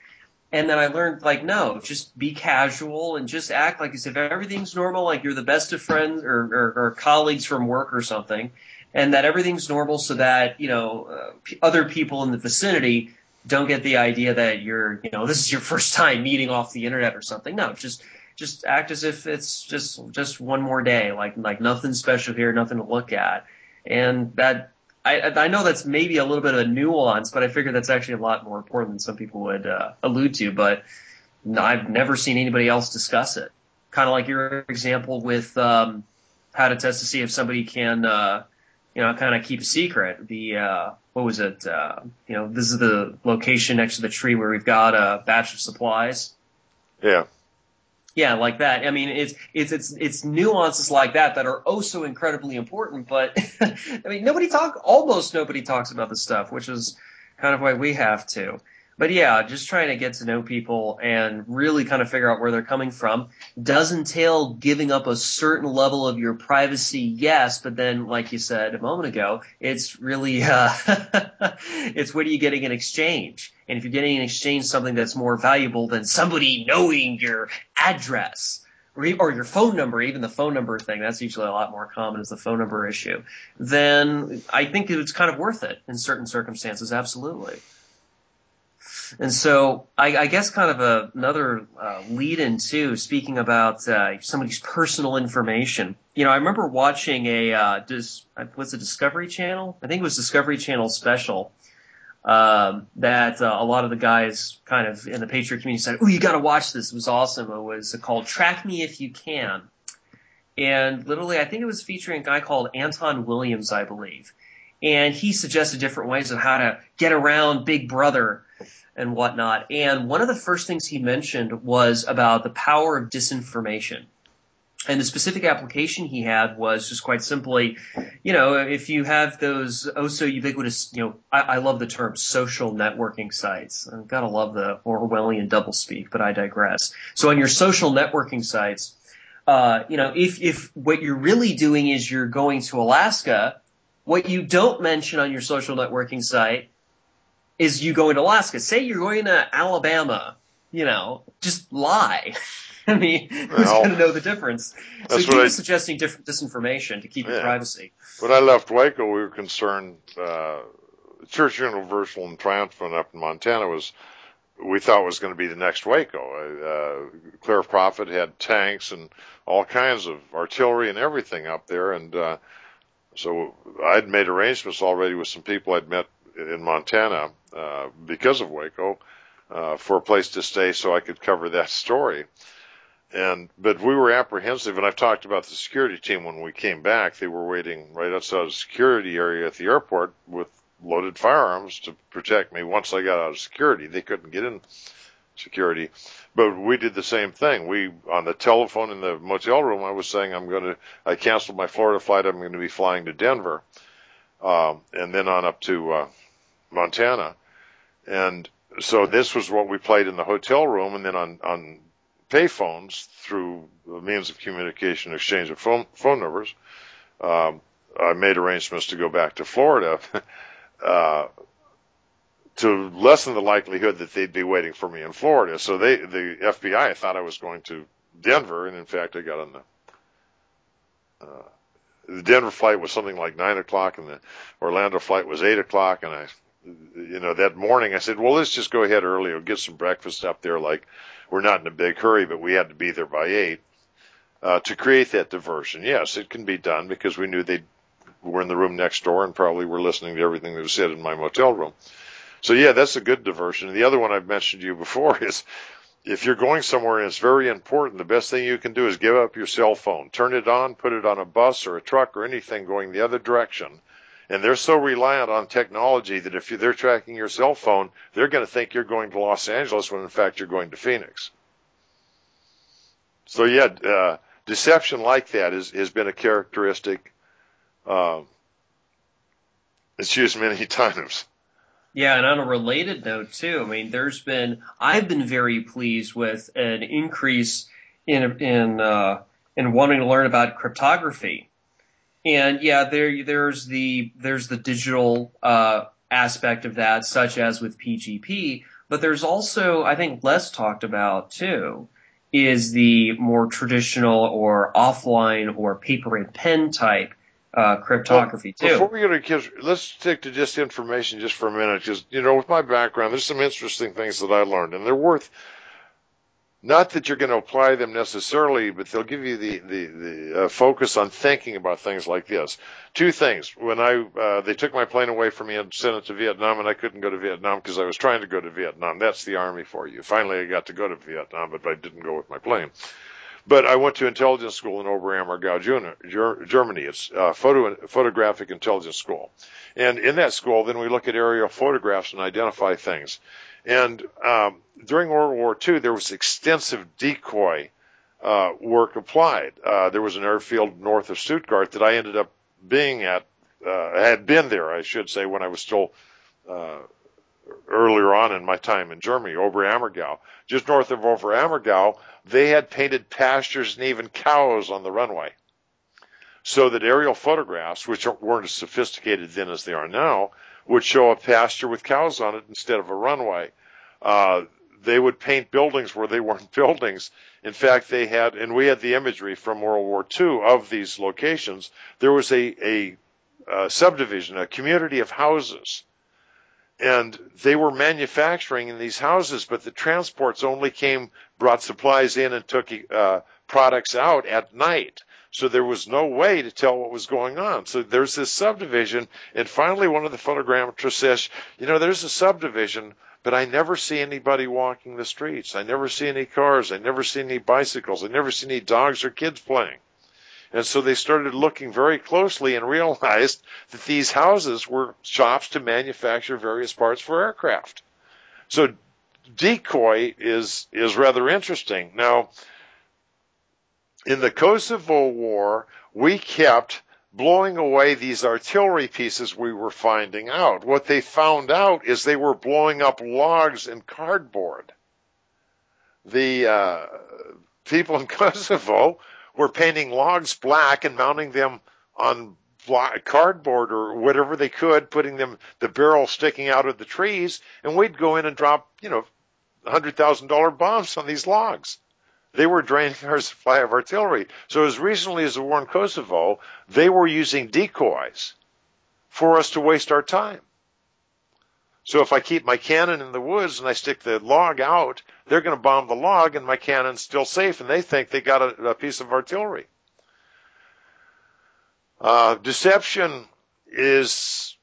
And then I learned, like, no, just be casual and just act like as if everything's normal, like you're the best of friends or colleagues from work or something, and that everything's normal so that, other people in the vicinity don't get the idea that this is your first time meeting off the internet or something. No, just act as if it's just one more day, like nothing special here, nothing to look at. And that, I know that's maybe a little bit of a nuance, but I figure that's actually a lot more important than some people would allude to. But I've never seen anybody else discuss it. Kind of like your example with how to test to see if somebody can, kind of keep a secret. What was it? This is the location next to the tree where we've got a batch of supplies. Yeah. Yeah, like that. I mean, it's nuances like that are oh so incredibly important. But I mean, almost nobody talks about this stuff, which is kind of why we have to. But yeah, just trying to get to know people and really kind of figure out where they're coming from does entail giving up a certain level of your privacy, yes, but then, like you said a moment ago, it's really it's what are you getting in exchange? And if you're getting in exchange something that's more valuable than somebody knowing your address or your phone number, even the phone number thing, that's usually a lot more common as the phone number issue, then I think it's kind of worth it in certain circumstances, absolutely. And so I guess kind of another lead-in too, speaking about somebody's personal information. I remember watching what's the Discovery Channel? I think it was Discovery Channel special that a lot of the guys kind of in the Patriot community said, "Oh, you got to watch this. It was awesome." It was called Track Me If You Can. And literally, I think it was featuring a guy called Anton Williams, I believe. And he suggested different ways of how to get around Big Brother and whatnot. And one of the first things he mentioned was about the power of disinformation. And the specific application he had was just quite simply, if you have those oh so ubiquitous, I love the term social networking sites. I've got to love the Orwellian doublespeak, but I digress. So on your social networking sites, if what you're really doing is you're going to Alaska, what you don't mention on your social networking site is you going to Alaska. Say you're going to Alabama, just lie. I mean, who's going to know the difference? So he was suggesting disinformation to keep your privacy. When I left Waco, we were concerned. Church Universal and Triumphant up in Montana we thought was going to be the next Waco. Clear Prophet had tanks and all kinds of artillery and everything up there, and so I'd made arrangements already with some people I'd met in Montana because of Waco for a place to stay so I could cover that story. But we were apprehensive, and I've talked about the security team when we came back. They were waiting right outside the security area at the airport with loaded firearms to protect me once I got out of security. They couldn't get in security. But we did the same thing. On the telephone in the motel room, I was saying I canceled my Florida flight. I'm going to be flying to Denver, and then on up to Montana. And so this was what we played in the hotel room, and then on payphones through the means of communication, exchange of phone numbers. I made arrangements to go back to Florida to lessen the likelihood that they'd be waiting for me in Florida. So the FBI thought I was going to Denver, and in fact I got on the Denver flight was something like 9 o'clock, and the Orlando flight was 8 o'clock, and that morning I said, well, let's just go ahead early. We'll get some breakfast up there. Like, we're not in a big hurry, but we had to be there by 8 to create that diversion. Yes, it can be done because we knew they were in the room next door and probably were listening to everything that was said in my motel room. So yeah, that's a good diversion. And the other one I've mentioned to you before is if you're going somewhere and it's very important, the best thing you can do is give up your cell phone. Turn it on, put it on a bus or a truck or anything going the other direction. And they're so reliant on technology that if they're tracking your cell phone, they're going to think you're going to Los Angeles when in fact you're going to Phoenix. So yeah, deception like that has been a characteristic. It's used many times. Yeah, and on a related note too, I mean, I've been very pleased with an increase in wanting to learn about cryptography. And yeah, there's the digital aspect of that, such as with PGP. But there's also, I think, less talked about too, is the more traditional or offline or paper and pen type cryptography too. Before we go to kids, let's stick to just information just for a minute, because, with my background, there's some interesting things that I learned, and they're worth, not that you're going to apply them necessarily, but they'll give you the focus on thinking about things like this. Two things. When they took my plane away from me and sent it to Vietnam, and I couldn't go to Vietnam because I was trying to go to Vietnam. That's the Army for you. Finally, I got to go to Vietnam, but I didn't go with my plane. But I went to intelligence school in Oberammergau, Germany. It's photographic intelligence school. And in that school, then we look at aerial photographs and identify things. And during World War II, there was extensive decoy work applied. There was an airfield north of Stuttgart that I ended up being at. I had been there, I should say, when I was still earlier on in my time in Germany, Oberammergau. Just north of Oberammergau, they had painted pastures and even cows on the runway, so that aerial photographs, which weren't as sophisticated then as they are now, would show a pasture with cows on it instead of a runway. They would paint buildings where they weren't buildings. In fact, we had the imagery from World War II of these locations. There was a subdivision, a community of houses, and they were manufacturing in these houses, but the transports only brought supplies in and took products out at night. So there was no way to tell what was going on. So there's this subdivision, and finally one of the photogrammetrists says, there's a subdivision, but I never see anybody walking the streets. I never see any cars. I never see any bicycles. I never see any dogs or kids playing. And so they started looking very closely and realized that these houses were shops to manufacture various parts for aircraft. So decoy is rather interesting. Now, in the Kosovo War, we kept blowing away these artillery pieces we were finding out. What they found out is they were blowing up logs and cardboard. The people in Kosovo were painting logs black and mounting them on cardboard or whatever they could, putting the barrel sticking out of the trees, and we'd go in and drop, $100,000 bombs on these logs. They were draining our supply of artillery. So as recently as the war in Kosovo, they were using decoys for us to waste our time. So if I keep my cannon in the woods and I stick the log out, they're going to bomb the log and my cannon's still safe, and they think they got a piece of artillery. Deception is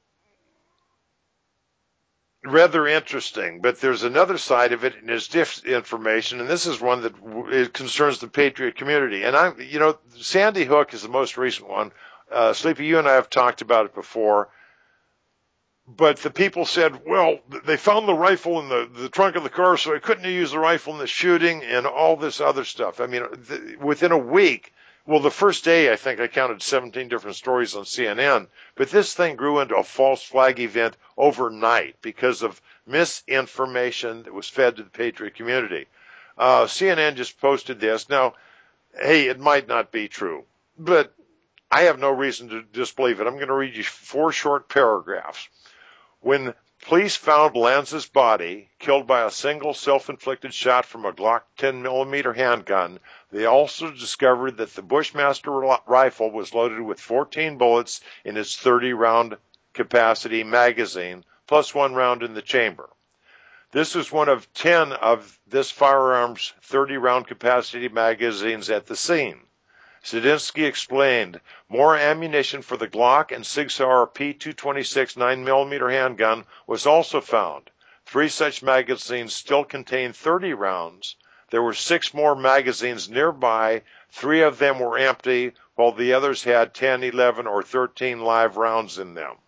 rather interesting, but there's another side of it, and it's disinformation, and this is one that it concerns the Patriot community. And Sandy Hook is the most recent one. Sleepy, you and I have talked about it before. But the people said, well, they found the rifle in the trunk of the car, so I couldn't use the rifle in the shooting and all this other stuff. I mean, within a week, well, the first day, I think I counted 17 different stories on CNN, but this thing grew into a false flag event overnight because of misinformation that was fed to the Patriot community. CNN just posted this. Now, hey, it might not be true, but I have no reason to disbelieve it. I'm going to read you 4 short paragraphs. When police found Lanza's body, killed by a single self-inflicted shot from a Glock 10mm handgun, they also discovered that the Bushmaster rifle was loaded with 14 bullets in its 30-round capacity magazine, plus 1 round in the chamber. This was one of 10 of this firearm's 30-round capacity magazines at the scene. Sedinsky explained, more ammunition for the Glock and Sig Sauer P226 9mm handgun was also found. 3 such magazines still contained 30 rounds. There were 6 more magazines nearby. 3 of them were empty, while the others had 10, 11, or 13 live rounds in them.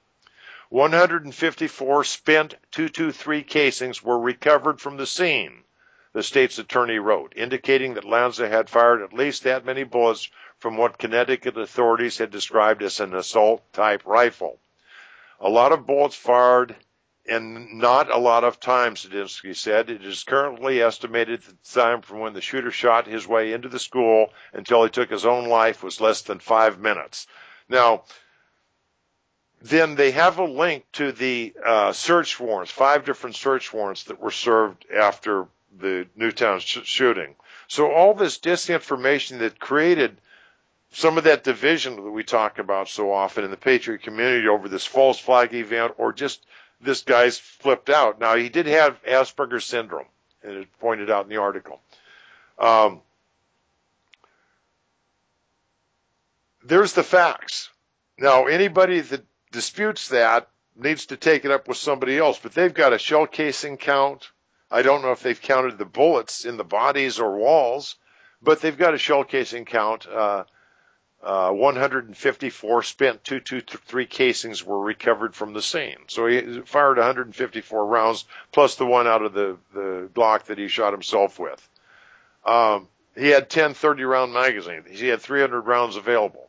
154 spent .223 casings were recovered from the scene, the state's attorney wrote, indicating that Lanza had fired at least that many bullets from what Connecticut authorities had described as an assault-type rifle. A lot of bullets fired and not a lot of time, Sedinsky said. It is currently estimated that the time from when the shooter shot his way into the school until he took his own life was less than 5 minutes. Now, then they have a link to the search warrants, 5 different search warrants that were served after the Newtown shooting. So all this disinformation that created some of that division that we talk about so often in the Patriot community over this false flag event, or just this guy's flipped out. Now, he did have Asperger's syndrome, and it's pointed out in the article. There's the facts. Now, anybody that disputes that needs to take it up with somebody else, but they've got a shell casing count. I don't know if they've counted the bullets in the bodies or walls, but they've got a shell casing count. 154 spent .223 casings were recovered from the scene. So he fired 154 rounds plus the one out of the Glock that he shot himself with. He had 10 30-round magazines. He had 300 rounds available.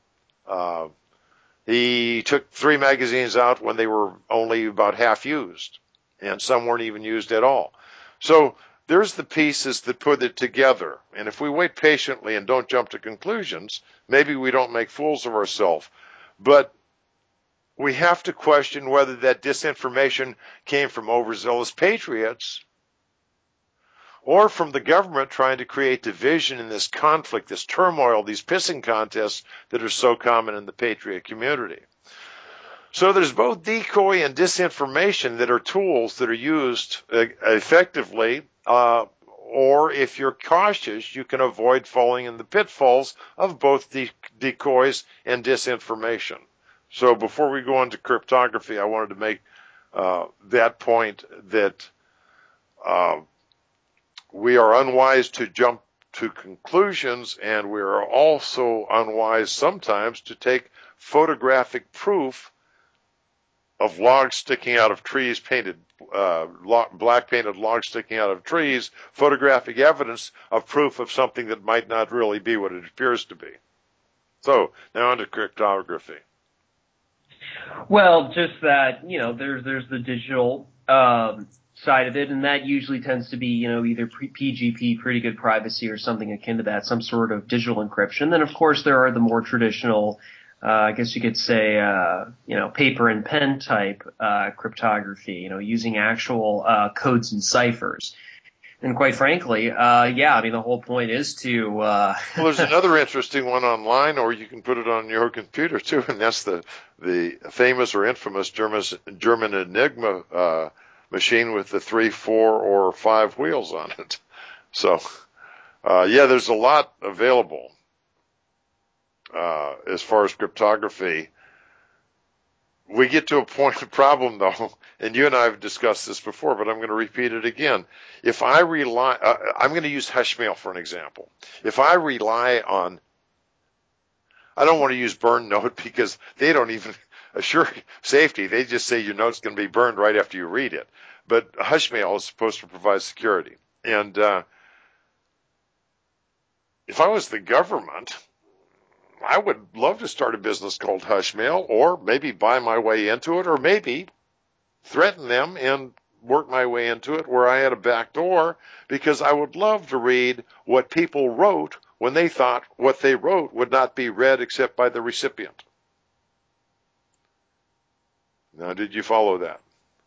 He took 3 magazines out when they were only about half used, and some weren't even used at all. So there's the pieces that put it together. And if we wait patiently and don't jump to conclusions, maybe we don't make fools of ourselves. But we have to question whether that disinformation came from overzealous patriots or from the government trying to create division in this conflict, this turmoil, these pissing contests that are so common in the patriot community. So there's both decoy and disinformation that are tools that are used effectively, or if you're cautious, you can avoid falling in the pitfalls of both decoys and disinformation. So before we go on to cryptography, I wanted to make that point that we are unwise to jump to conclusions, and we are also unwise sometimes to take photographic proof of logs sticking out of trees, black painted logs sticking out of trees, photographic evidence of proof of something that might not really be what it appears to be. So now on to cryptography. Well, just that, there's the digital side of it, and that usually tends to be, either PGP, pretty good privacy, or something akin to that, some sort of digital encryption. Then, of course, there are the more traditional, I guess you could say, paper and pen type cryptography, using actual codes and ciphers. And quite frankly, the whole point is to... Well, there's another interesting one online, or you can put it on your computer, too, and that's the famous or infamous German Enigma machine with the 3, 4, or 5 wheels on it. So, there's a lot available as far as cryptography. We get to a problem, though, and you and I have discussed this before, but I'm going to repeat it again. If I rely, I'm going to use Hushmail for an example. If I rely on, I don't want to use burn note because they don't even assure safety. They just say your note's going to be burned right after you read it. But Hushmail is supposed to provide security. And if I was the government, I would love to start a business called Hushmail, or maybe buy my way into it, or maybe threaten them and work my way into it where I had a back door, because I would love to read what people wrote when they thought what they wrote would not be read except by the recipient. Now, did you follow that?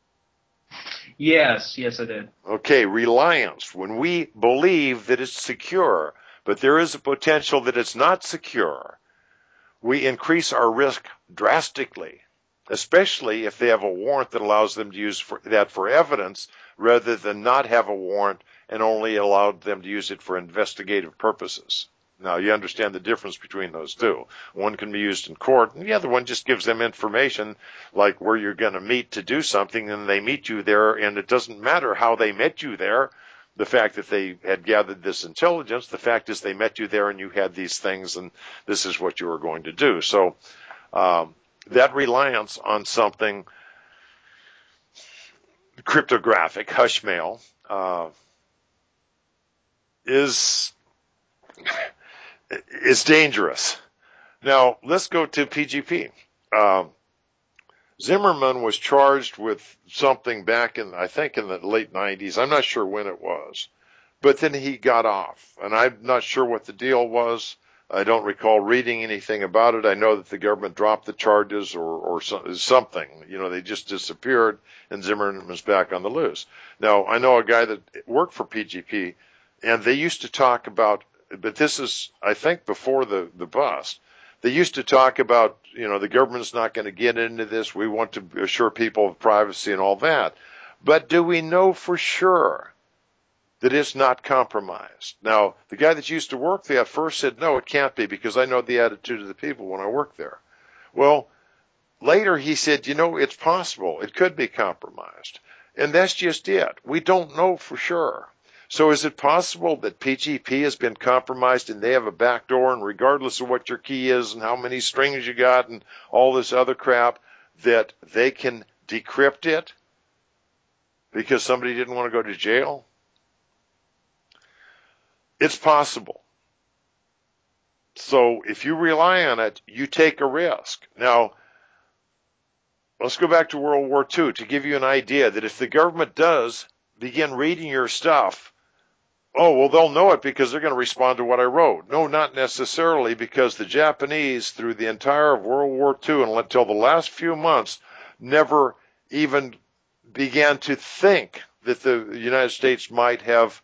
Yes, I did. Okay, reliance. When we believe that it's secure, but there is a potential that it's not secure, we increase our risk drastically, especially if they have a warrant that allows them to use that for evidence rather than not have a warrant and only allowed them to use it for investigative purposes. Now, you understand the difference between those two. One can be used in court, and the other one just gives them information like where you're going to meet to do something, and they meet you there, and it doesn't matter how they met you there. The fact that they had gathered this intelligence, the fact is they met you there and you had these things, and this is what you were going to do. So that reliance on something cryptographic, Hushmail, is dangerous. Now, let's go to PGP. Zimmerman was charged with something back in, I think, in the late 90s. I'm not sure when it was. But then he got off. And I'm not sure what the deal was. I don't recall reading anything about it. I know that the government dropped the charges or something. They just disappeared, and Zimmerman was back on the loose. Now, I know a guy that worked for PGP, and they used to talk about, but this is, I think, before the bust. They used to talk about, the government's not going to get into this. We want to assure people of privacy and all that. But do we know for sure that it's not compromised? Now, the guy that used to work there at first said, no, it can't be, because I know the attitude of the people when I work there. Well, later he said, it's possible. It could be compromised. And that's just it. We don't know for sure. So is it possible that PGP has been compromised and they have a back door, and regardless of what your key is and how many strings you got and all this other crap, that they can decrypt it because somebody didn't want to go to jail? It's possible. So if you rely on it, you take a risk. Now, let's go back to World War II to give you an idea that if the government does begin reading your stuff, oh, well, they'll know it because they're going to respond to what I wrote. No, not necessarily, because the Japanese, through the entire of World War II and until the last few months, never even began to think that the United States might have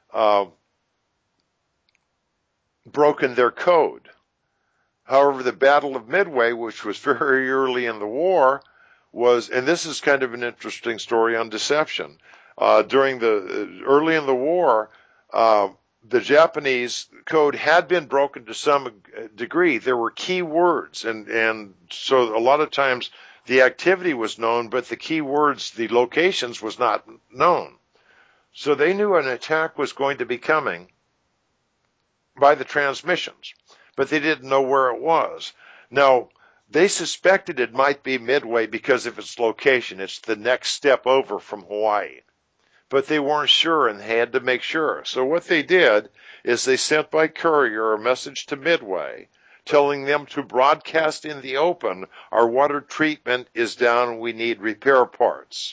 broken their code. However, the Battle of Midway, which was very early in the war, was, and this is kind of an interesting story on deception. Early in the war, the Japanese code had been broken to some degree. There were key words, and so a lot of times the activity was known, but the key words, the locations, was not known. So they knew an attack was going to be coming by the transmissions, but they didn't know where it was. Now, they suspected it might be Midway because of its location. It's the next step over from Hawaii. But they weren't sure and had to make sure. So what they did is they sent by courier a message to Midway telling them to broadcast in the open, our water treatment is down and we need repair parts.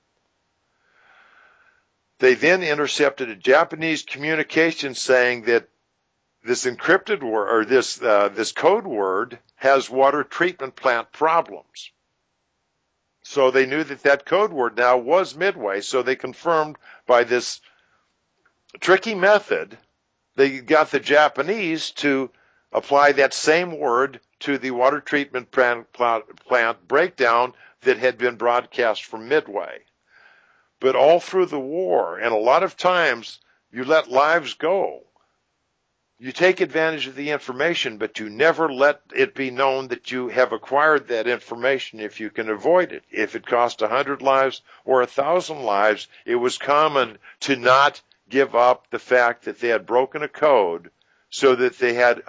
They then intercepted a Japanese communication saying that this encrypted word, or this code word, has water treatment plant problems. So they knew that code word now was Midway, so they confirmed by this tricky method, they got the Japanese to apply that same word to the water treatment plant breakdown that had been broadcast from Midway. But all through the war, and a lot of times, you let lives go. You take advantage of the information, but you never let it be known that you have acquired that information if you can avoid it. If it cost 100 lives or 1,000 lives, it was common to not give up the fact that they had broken a code so that they had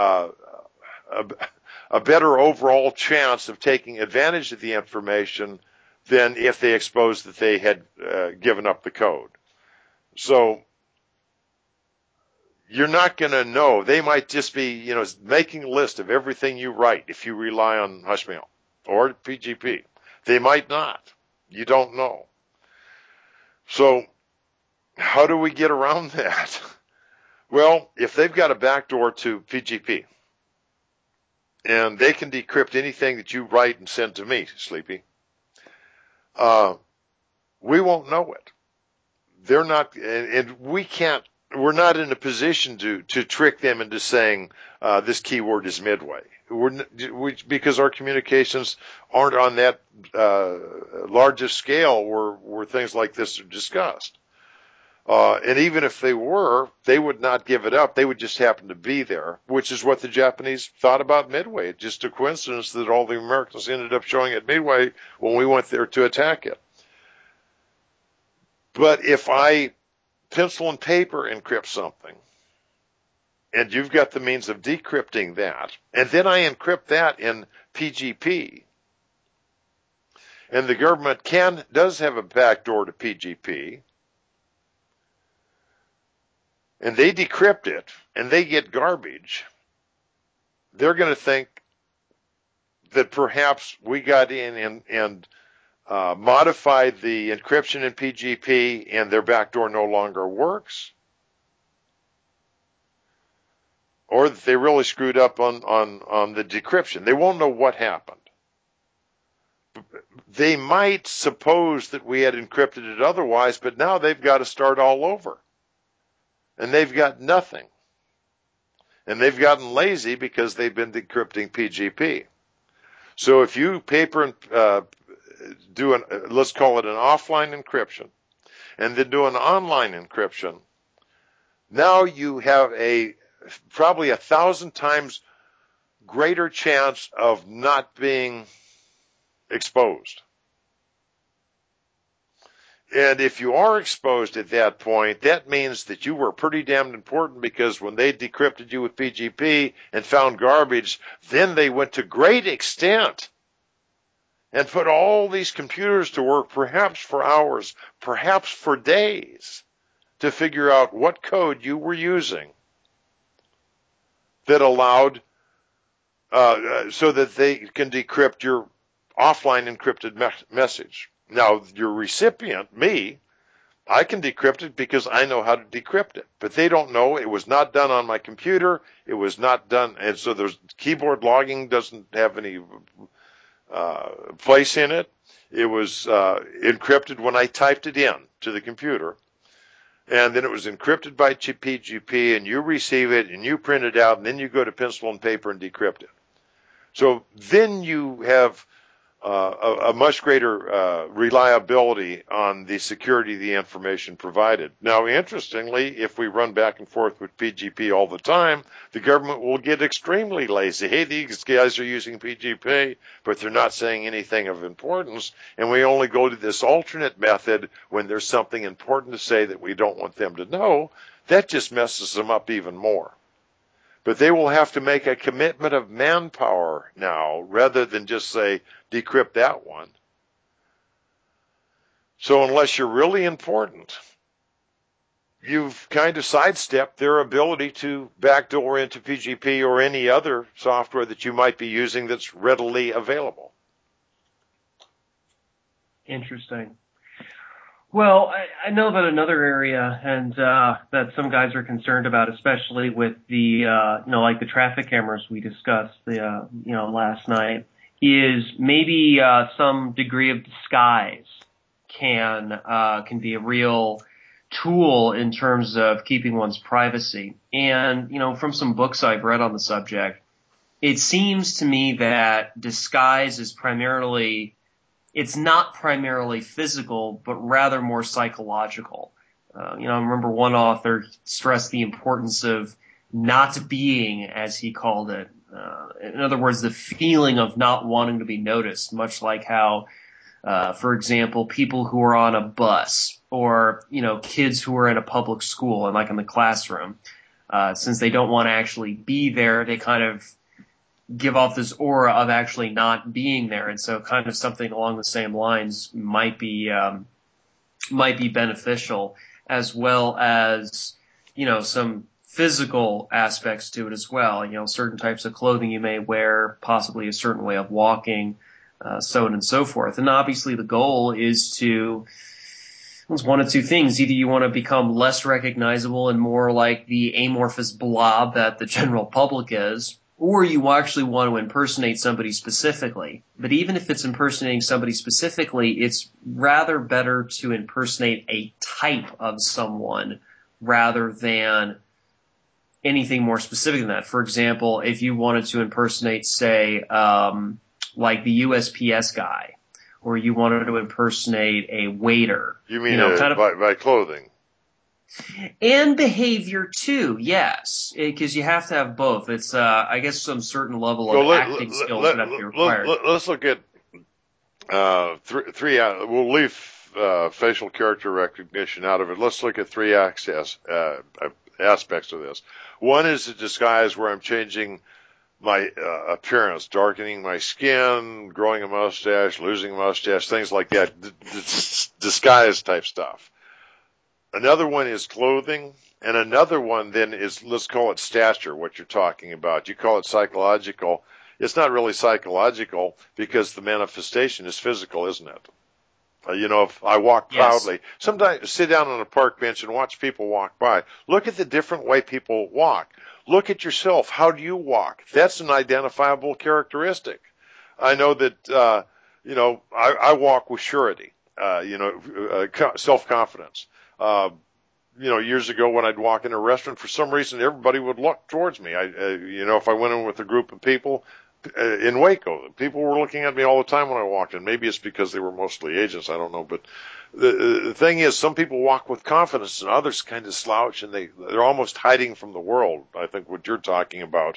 a better overall chance of taking advantage of the information than if they exposed that they had given up the code. So you're not going to know. They might just be, making a list of everything you write if you rely on Hushmail or PGP. They might not. You don't know. So how do we get around that? Well, if they've got a backdoor to PGP and they can decrypt anything that you write and send to me, Sleepy, we won't know it. They're not, and we can't. We're not in a position to trick them into saying this keyword is Midway. Because our communications aren't on that largest scale where things like this are discussed. And even if they were, they would not give it up. They would just happen to be there, which is what the Japanese thought about Midway. It's just a coincidence that all the Americans ended up showing at Midway when we went there to attack it. But if I pencil and paper encrypt something, and you've got the means of decrypting that, and then I encrypt that in PGP, and the government does have a backdoor to PGP, and they decrypt it, and they get garbage, they're going to think that perhaps we got in and modified the encryption in PGP, and their backdoor no longer works. or that they really screwed up on the decryption. They won't know what happened. They might suppose that we had encrypted it otherwise, but now they've got to start all over. And they've got nothing. And they've gotten lazy because they've been decrypting PGP. So if you paper and let's call it an offline encryption, and then do an online encryption, now you have probably 1,000 times greater chance of not being exposed. And if you are exposed at that point, that means that you were pretty damned important, because when they decrypted you with PGP and found garbage, then they went to great extent and put all these computers to work, perhaps for hours, perhaps for days, to figure out what code you were using that allowed, so that they can decrypt your offline encrypted message. Now, your recipient, me, I can decrypt it because I know how to decrypt it, but they don't know. It was not done on my computer. It was not done, and so there's keyboard logging doesn't have any place in it. It was encrypted when I typed it in to the computer, and then it was encrypted by PGP, and you receive it, and you print it out, and then you go to pencil and paper and decrypt it. So then you have a much greater reliability on the security of the information provided. Now, interestingly, if we run back and forth with PGP all the time, the government will get extremely lazy. Hey, these guys are using PGP, but they're not saying anything of importance, and we only go to this alternate method when there's something important to say that we don't want them to know. That just messes them up even more. But they will have to make a commitment of manpower now, rather than just say, decrypt that one. So unless you're really important, you've kind of sidestepped their ability to backdoor into PGP or any other software that you might be using that's readily available. Interesting. Well, I know that another area, and that some guys are concerned about, especially with the, like the traffic cameras we discussed, last night, is maybe some degree of disguise can be a real tool in terms of keeping one's privacy. And from some books I've read on the subject, it seems to me that disguise is it's not primarily physical, but rather more psychological. I remember one author stressed the importance of not being, as he called it. In other words, the feeling of not wanting to be noticed, much like how, for example, people who are on a bus or, kids who are in a public school and like in the classroom, since they don't want to actually be there, they kind of give off this aura of actually not being there. And so kind of something along the same lines might be beneficial, as well as, some physical aspects to it as well. Certain types of clothing you may wear, possibly a certain way of walking, so on and so forth. And obviously the goal is it's one of two things. Either you want to become less recognizable and more like the amorphous blob that the general public is, or you actually want to impersonate somebody specifically. But even if it's impersonating somebody specifically, it's rather better to impersonate a type of someone rather than anything more specific than that. For example, if you wanted to impersonate, say, like the USPS guy, or you wanted to impersonate a waiter. You mean by clothing? And behavior too, yes, because you have to have both. It's, I guess, some certain level of acting skills that have to be required. Let's look at three. We'll leave facial character recognition out of it. Let's look at three aspects of this. One is a disguise where I'm changing my appearance, darkening my skin, growing a mustache, losing a mustache, things like that, disguise type stuff. Another one is clothing, and another one then is, let's call it stature, what you're talking about. You call it psychological. It's not really psychological because the manifestation is physical, isn't it? If I walk Yes. proudly, sometimes sit down on a park bench and watch people walk by. Look at the different way people walk. Look at yourself. How do you walk? That's an identifiable characteristic. I know that, I walk with surety, self-confidence. Years ago when I'd walk in a restaurant, for some reason, everybody would look towards me. If I went in with a group of people, in Waco, people were looking at me all the time when I walked in. Maybe it's because they were mostly agents. I don't know. But the thing is, some people walk with confidence and others kind of slouch and they're almost hiding from the world. I think what you're talking about.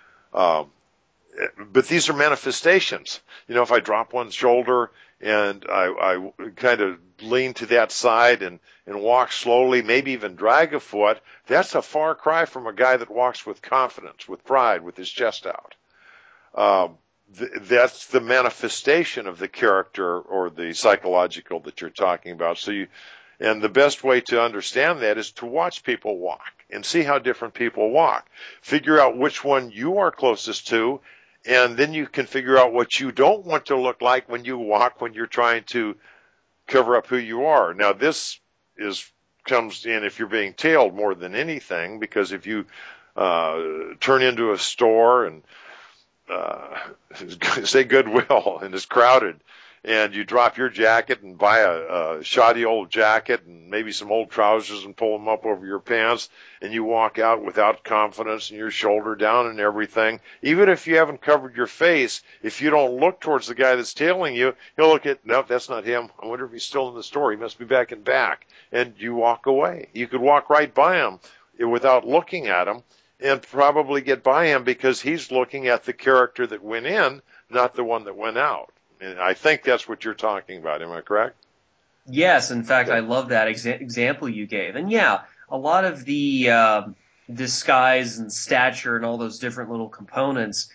But these are manifestations. If I drop one shoulder and I kind of lean to that side and walk slowly, maybe even drag a foot, that's a far cry from a guy that walks with confidence, with pride, with his chest out. That's the manifestation of the character or the psychological that you're talking about. And the best way to understand that is to watch people walk and see how different people walk. Figure out which one you are closest to, and then you can figure out what you don't want to look like when you walk, when you're trying to cover up who you are. Now, this comes in if you're being tailed more than anything, because if you turn into a store and say Goodwill and it's crowded and you drop your jacket and buy a shoddy old jacket and maybe some old trousers and pull them up over your pants and you walk out without confidence and your shoulder down and everything, even if you haven't covered your face, if you don't look towards the guy that's tailing you, he'll look at, no, that's not him. I wonder if he's still in the store. He must be back and back. And you walk away. You could walk right by him without looking at him and probably get by him because he's looking at the character that went in, not the one that went out. And I think that's what you're talking about. Am I correct? Yes. In fact, I love that example you gave. And yeah, a lot of the disguise and stature and all those different little components,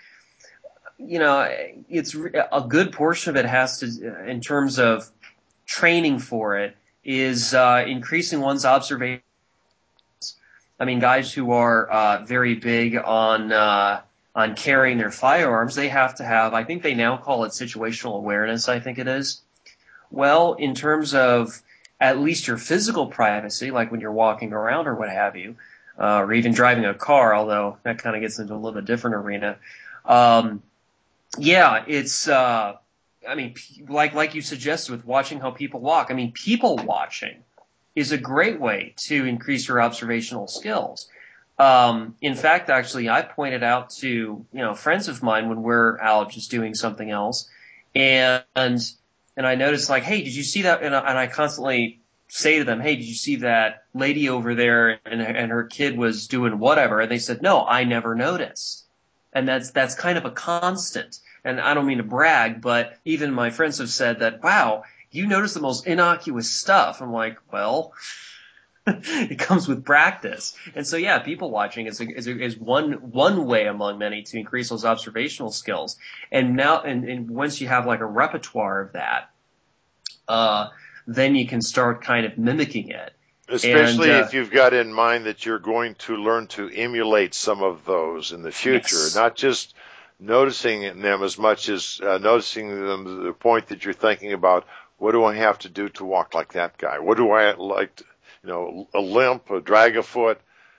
it's a good portion of it has to, in terms of training for it, is increasing one's observation. I mean, guys who are very big on carrying their firearms, they have to have, I think they now call it situational awareness, I think it is. Well, in terms of at least your physical privacy, like when you're walking around or what have you, or even driving a car, although that kind of gets into a little bit different arena. It's, like you suggested with watching how people walk. I mean, people watching is a great way to increase your observational skills. In fact, actually, I pointed out to, friends of mine when we're out just doing something else, and I noticed like, hey, did you see that? And I constantly say to them, hey, did you see that lady over there and her kid was doing whatever? And they said, no, I never noticed. And that's kind of a constant. And I don't mean to brag, but even my friends have said that, wow, you notice the most innocuous stuff. I'm like, well, it comes with practice. And so, yeah, people watching is one way among many to increase those observational skills. And now, and once you have like a repertoire of that, then you can start kind of mimicking it. Especially if you've got in mind that you're going to learn to emulate some of those in the future, yes. Not just noticing them as much as noticing them to the point that you're thinking about, what do I have to do to walk like that guy? What do I like to, a limp, a drag a foot,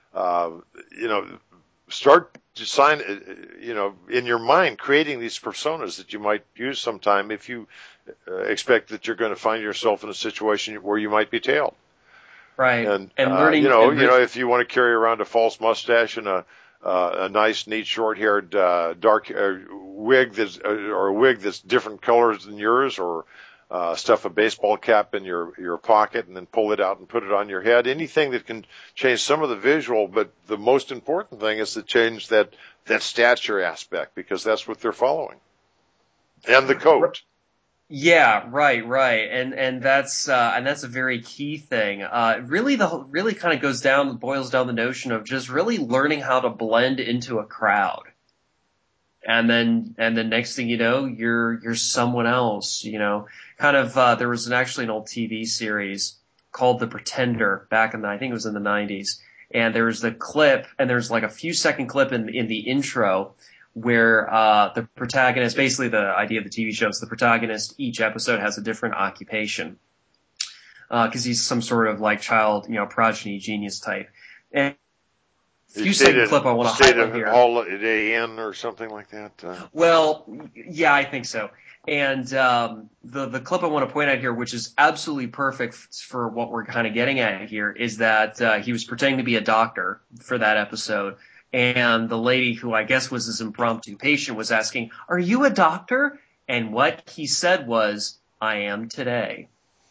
start to sign, in your mind, creating these personas that you might use sometime if you expect that you're going to find yourself in a situation where you might be tailed. Right. And learning, if you want to carry around a false mustache and a nice, neat, short-haired, dark wig or a wig that's different colors than yours, or stuff a baseball cap in your pocket and then pull it out and put it on your head. Anything that can change some of the visual, but the most important thing is to change that stature aspect, because that's what they're following. And the coat. Yeah, right. And that's a very key thing. Really kind of boils down the notion of just really learning how to blend into a crowd. And then next thing you know, you're someone else, there was actually an old TV series called The Pretender back I think it was in the 90s. And there was the clip, and there's like a few second clip in the intro where the protagonist, basically the idea of the TV show is the protagonist each episode has a different occupation, because he's some sort of like child, progeny genius type. And a few second clip I want to highlight here. Holiday Inn or something like that. Well, yeah, I think so. And the clip I want to point out here, which is absolutely perfect for what we're kind of getting at here, is that he was pretending to be a doctor for that episode. And the lady, who I guess was his impromptu patient, was asking, "Are you a doctor?" And what he said was, "I am today."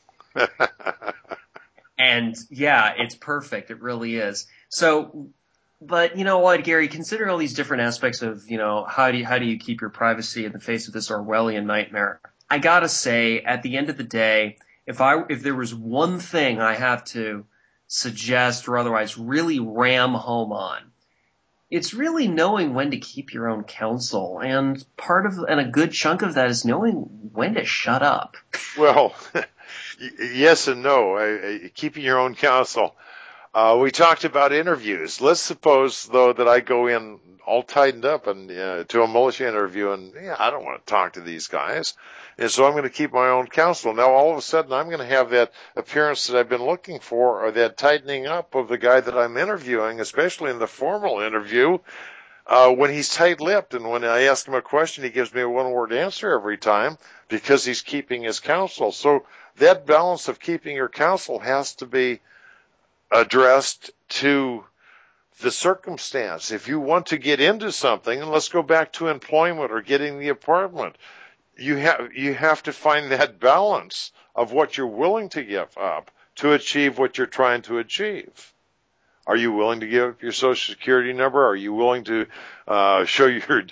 And yeah, it's perfect. It really is. So, but you know what, Gary, considering all these different aspects of, how do you keep your privacy in the face of this Orwellian nightmare? I gotta say, at the end of the day, if there was one thing I have to suggest or otherwise really ram home on, it's really knowing when to keep your own counsel, and a good chunk of that is knowing when to shut up. Well, yes and no. Keeping your own counsel. We talked about interviews. Let's suppose, though, that I go in all tightened up and to a militia interview, and I don't want to talk to these guys, and so I'm going to keep my own counsel. Now, all of a sudden, I'm going to have that appearance that I've been looking for, or that tightening up of the guy that I'm interviewing, especially in the formal interview, when he's tight-lipped, and when I ask him a question, he gives me a one-word answer every time because he's keeping his counsel. So that balance of keeping your counsel has to be addressed to the circumstance. If you want to get into something, and let's go back to employment or getting the apartment, you have to find that balance of what you're willing to give up to achieve what you're trying to achieve. Are you willing to give up your Social Security number? Are you willing to show your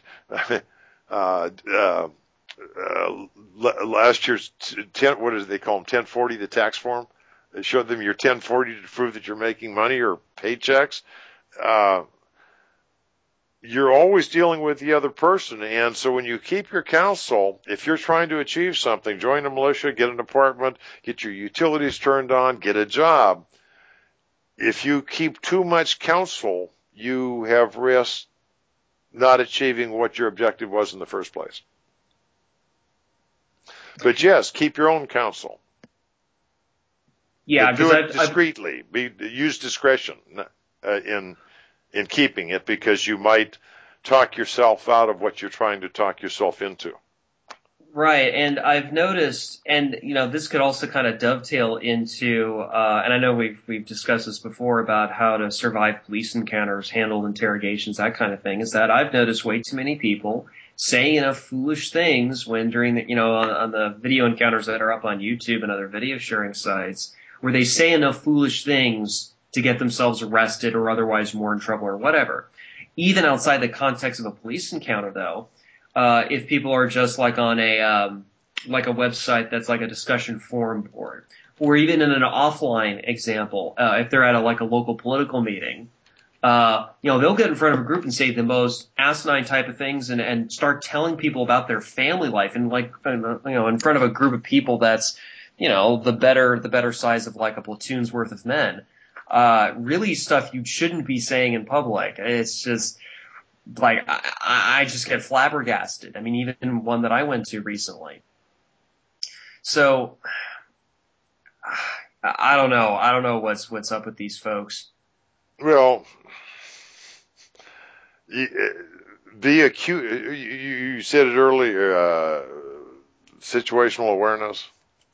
last year's what do they call them, 1040, the tax form? Show them your 1040 to prove that you're making money or paychecks. You're always dealing with the other person. And so when you keep your counsel, if you're trying to achieve something, join a militia, get an apartment, get your utilities turned on, get a job. If you keep too much counsel, you have risked not achieving what your objective was in the first place. But yes, keep your own counsel. Yeah, do it discreetly. Use discretion in keeping it, because you might talk yourself out of what you're trying to talk yourself into. Right, and I've noticed, and this could also kind of dovetail into, and I know we've discussed this before about how to survive police encounters, handle interrogations, that kind of thing. Is that I've noticed way too many people saying enough foolish things when during the, on the video encounters that are up on YouTube and other video sharing sites, where they say enough foolish things to get themselves arrested or otherwise more in trouble or whatever. Even outside the context of a police encounter, though, if people are just like on a website that's like a discussion forum board, or even in an offline example, if they're at a local political meeting, they'll get in front of a group and say the most asinine type of things and start telling people about their family life, and in front of a group of people that's the better size of like a platoon's worth of men. Really stuff you shouldn't be saying in public. It's just like I just get flabbergasted. I mean, even one that I went to recently. So I don't know. I don't know what's up with these folks. Well, be acute. You said it earlier. Situational awareness.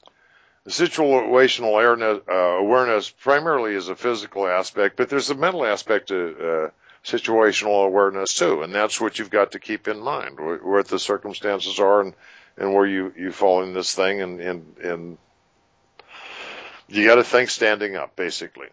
Situational awareness primarily is a physical aspect, but there's a mental aspect to situational awareness too, and that's what you've got to keep in mind, what the circumstances are and where you fall in this thing, and you got to think standing up, basically.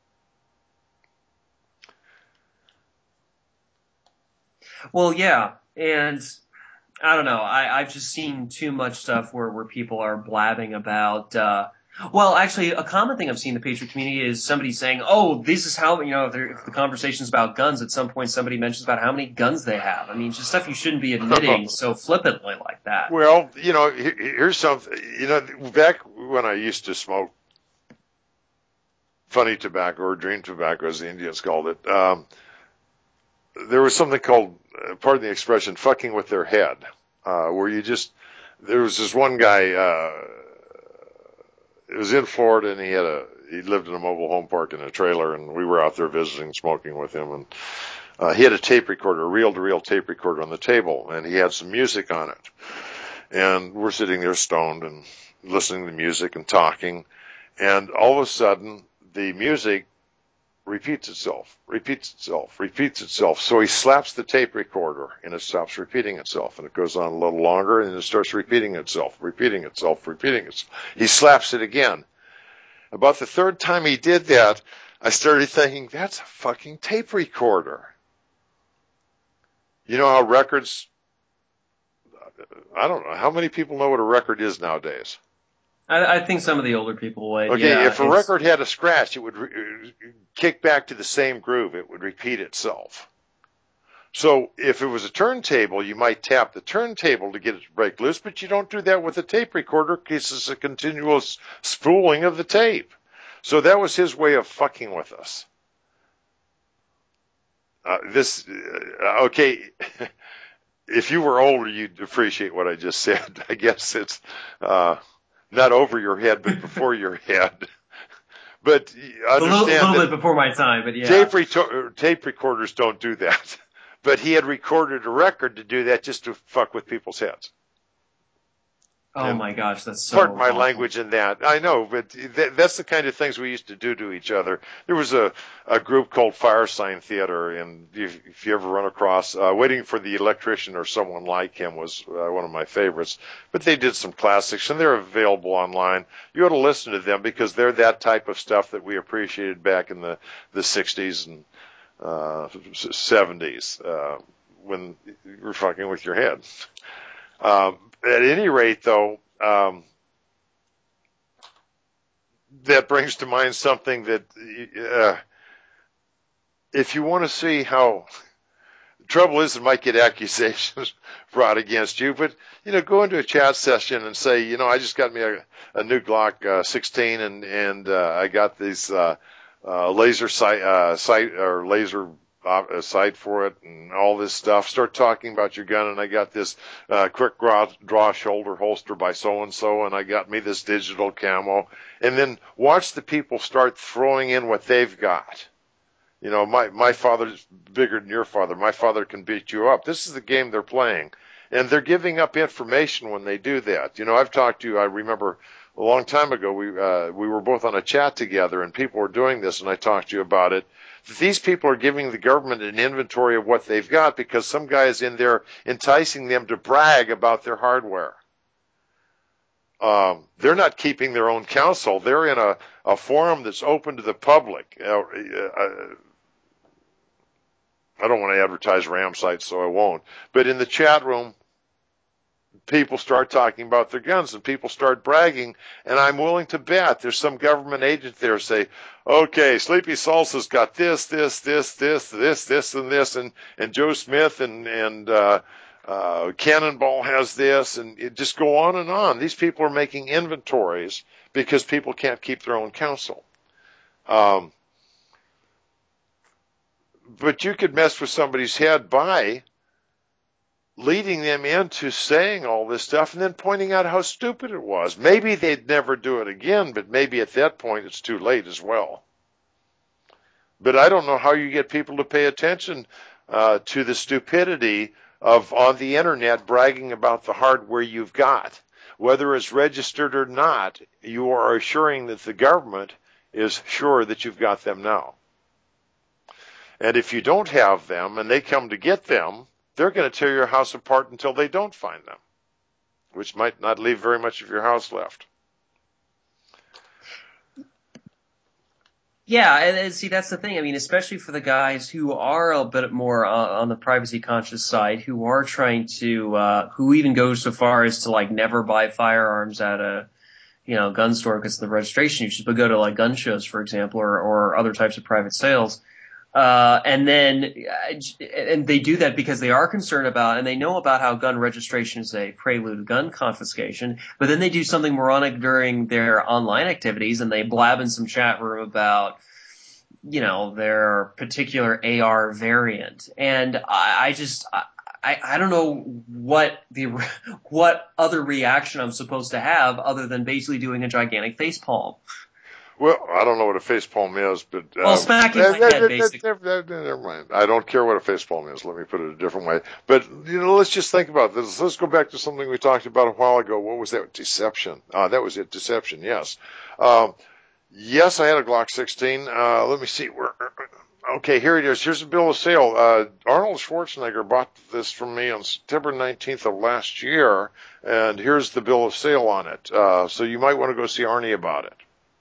Well, yeah, and I don't know. I've just seen too much stuff where people are blabbing about. Well, actually, a common thing I've seen in the Patriot community is somebody saying, "Oh, this is how if the conversation's about guns, at some point somebody mentions about how many guns they have." I mean, just stuff you shouldn't be admitting so flippantly like that. Well, here's something. Back when I used to smoke funny tobacco, or dream tobacco, as the Indians called it, there was something called pardon the expression, fucking with their head, where there was this one guy, it was in Florida, and he lived in a mobile home park in a trailer, and we were out there visiting, smoking with him, and he had a tape recorder, a reel-to-reel tape recorder on the table, and he had some music on it. And we're sitting there stoned and listening to music and talking, and all of a sudden, the music repeats itself. So he slaps the tape recorder, and it stops repeating itself, and it goes on a little longer, and it starts repeating itself. He slaps it again. About the third time he did that, I started thinking, that's a fucking tape recorder. You know how records, I don't know, how many people know what a record is nowadays? I think some of the older people would. Okay, yeah, if a record had a scratch, it would kick back to the same groove. It would repeat itself. So if it was a turntable, you might tap the turntable to get it to break loose, but you don't do that with a tape recorder because it's a continuous spooling of the tape. So that was his way of fucking with us. Okay, if you were older, you'd appreciate what I just said. I guess it's not over your head, but before your head. But understand a little bit before my time, but yeah. Tape recorders don't do that. But he had recorded a record to do that just to fuck with people's heads. Oh my gosh, that's so Pardon my awful. language in that. I know, but that's the kind of things we used to do to each other. There was a group called Firesign Theater, and if you ever run across Waiting for the Electrician or Someone Like Him was one of my favorites. But they did some classics, and they're available online. You ought to listen to them because they're that type of stuff that we appreciated back in the 60s and 70s when you were fucking with your head. At any rate, though, that brings to mind something that if you want to see how the trouble is, it might get accusations brought against you, but go into a chat session and say, I just got me a new Glock 16, and I got these laser sight for it and all this stuff. Start talking about your gun, and I got this quick draw shoulder holster by so-and-so, and I got me this digital camo. And then watch the people start throwing in what they've got. My father's bigger than your father. My father can beat you up. This is the game they're playing. And they're giving up information when they do that. I've talked to you, I remember a long time ago, we were both on a chat together, and people were doing this, and I talked to you about it. These people are giving the government an inventory of what they've got because some guy is in there enticing them to brag about their hardware. They're not keeping their own counsel. They're in a forum that's open to the public. I don't want to advertise RAM sites, so I won't. But in the chat room, people start talking about their guns and people start bragging, and I'm willing to bet there's some government agent there say, okay, Sleepy Salsa's got this, and Joe Smith and Cannonball has this, and it just go on and on. These people are making inventories because people can't keep their own counsel. But you could mess with somebody's head by leading them into saying all this stuff and then pointing out how stupid it was. Maybe they'd never do it again, but maybe at that point it's too late as well. But I don't know how you get people to pay attention to the stupidity of on the internet bragging about the hardware you've got. Whether it's registered or not, you are assuring that the government is sure that you've got them now. And if you don't have them and they come to get them, they're going to tear your house apart until they don't find them, which might not leave very much of your house left. Yeah, and see, that's the thing. I mean, especially for the guys who are a bit more on the privacy conscious side, who are trying to, who even go so far as to never buy firearms at a, gun store because of the registration issues, but go to gun shows, for example, or other types of private sales. And they do that because they are concerned about, and they know about how gun registration is a prelude to gun confiscation, but then they do something moronic during their online activities and they blab in some chat room about, their particular AR variant. And I don't know what other reaction I'm supposed to have other than basically doing a gigantic face palm. Well, I don't know what a facepalm is, but Well, smacking my head, basically. never mind. I don't care what a facepalm is. Let me put it a different way. But let's just think about this. Let's go back to something we talked about a while ago. What was that? Deception. That was it. Deception. Yes. Yes, I had a Glock 16. Let me see where. Okay, here it is. Here's a bill of sale. Arnold Schwarzenegger bought this from me on September 19th of last year, and here's the bill of sale on it. So you might want to go see Arnie about it.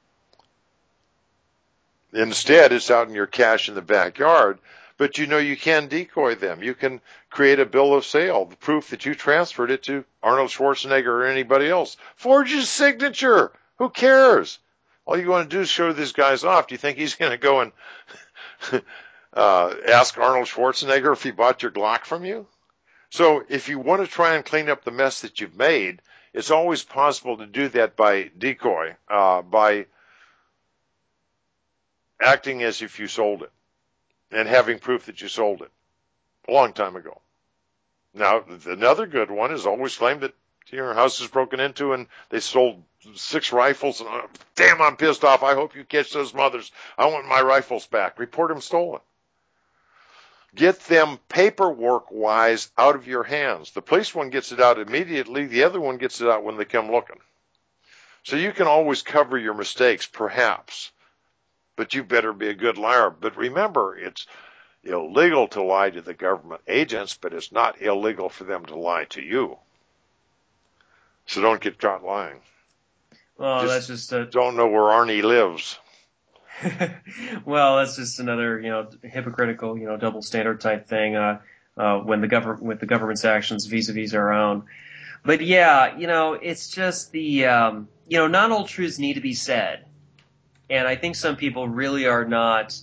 Instead, it's out in your cache in the backyard, but you can decoy them. You can create a bill of sale, the proof that you transferred it to Arnold Schwarzenegger or anybody else. Forge his signature. Who cares? All you want to do is show these guys off. Do you think he's going to go and ask Arnold Schwarzenegger if he bought your Glock from you? So if you want to try and clean up the mess that you've made, it's always possible to do that by decoy, by acting as if you sold it and having proof that you sold it a long time ago. Now, another good one is always claim that your house is broken into and they sold 6 rifles and damn, I'm pissed off. I hope you catch those mothers. I want my rifles back. Report them stolen. Get them paperwork-wise out of your hands. The police one gets it out immediately. The other one gets it out when they come looking. So you can always cover your mistakes, perhaps. But you better be a good liar. But remember, it's illegal to lie to the government agents, but it's not illegal for them to lie to you. So don't get caught lying. Well, that's just don't know where Arnie lives. Well, that's just another, hypocritical, double standard type thing, with the government's actions vis-a-vis our own. But yeah, it's just not all truths need to be said. And I think some people really are not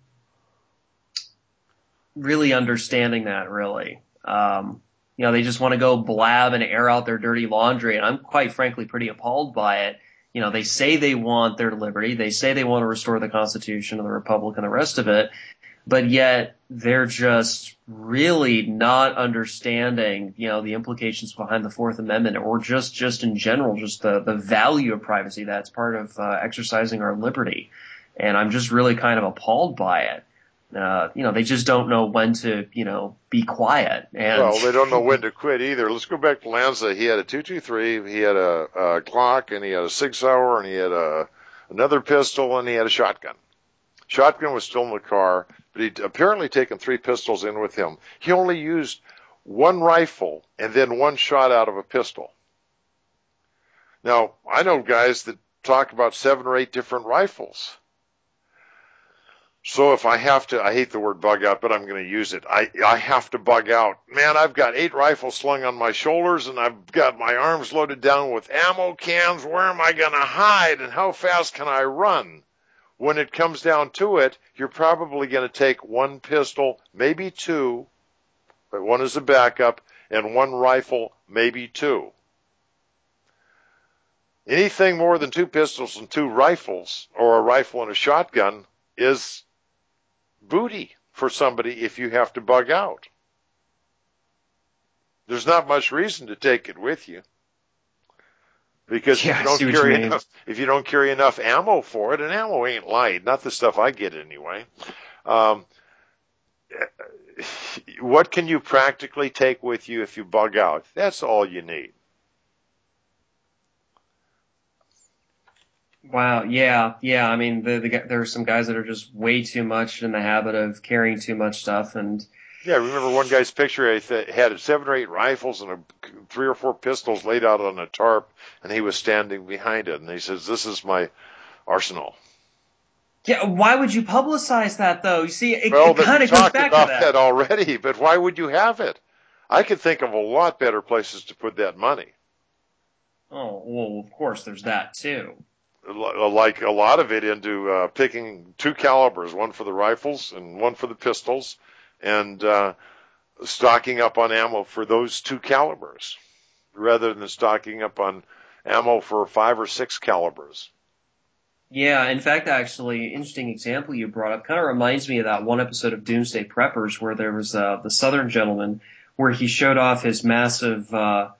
really understanding that, really. They just want to go blab and air out their dirty laundry, and I'm quite frankly pretty appalled by it. They say they want their liberty. They say they want to restore the Constitution and the Republic and the rest of it, but yet they're just really not understanding, the implications behind the Fourth Amendment or just in general, just the value of privacy that's part of exercising our liberty. And I'm just really kind of appalled by it. They just don't know when to, be quiet. And well, they don't know when to quit either. Let's go back to Lanza. He had a 223, he had a Glock, and he had a Sig Sauer, and he had another pistol, and he had a shotgun. Shotgun was still in the car, but he'd apparently taken 3 pistols in with him. He only used 1 rifle and then 1 shot out of a pistol. Now, I know guys that talk about 7 or 8 different rifles. So if I have to, I hate the word bug out, but I'm going to use it. I have to bug out. Man, I've got 8 rifles slung on my shoulders and I've got my arms loaded down with ammo cans. Where am I going to hide and how fast can I run? When it comes down to it, you're probably going to take 1 pistol, maybe 2, but 1 is a backup, and 1 rifle, maybe 2. Anything more than 2 pistols and 2 rifles, or a rifle and a shotgun, is booty for somebody if you have to bug out. There's not much reason to take it with you. Because if you don't carry enough ammo for it, and ammo ain't light, not the stuff I get anyway. What can you practically take with you if you bug out? That's all you need. Wow. Yeah. I mean, there are some guys that are just way too much in the habit of carrying too much stuff. And yeah, I remember one guy's picture had 7 or 8 rifles and 3 or 4 pistols laid out on a tarp, and he was standing behind it. And he says, "This is my arsenal." Yeah. Why would you publicize that, though? You see, it kind of goes back to that. We talked about that already, but why would you have it? I could think of a lot better places to put that money. Oh, well, of course, there's that too. Like a lot of it into picking 2 calibers, 1 for the rifles and 1 for the pistols, and stocking up on ammo for those 2 calibers, rather than stocking up on ammo for 5 or 6 calibers. Yeah, in fact, actually, interesting example you brought up kind of reminds me of that one episode of Doomsday Preppers where there was the Southern gentleman where he showed off his massive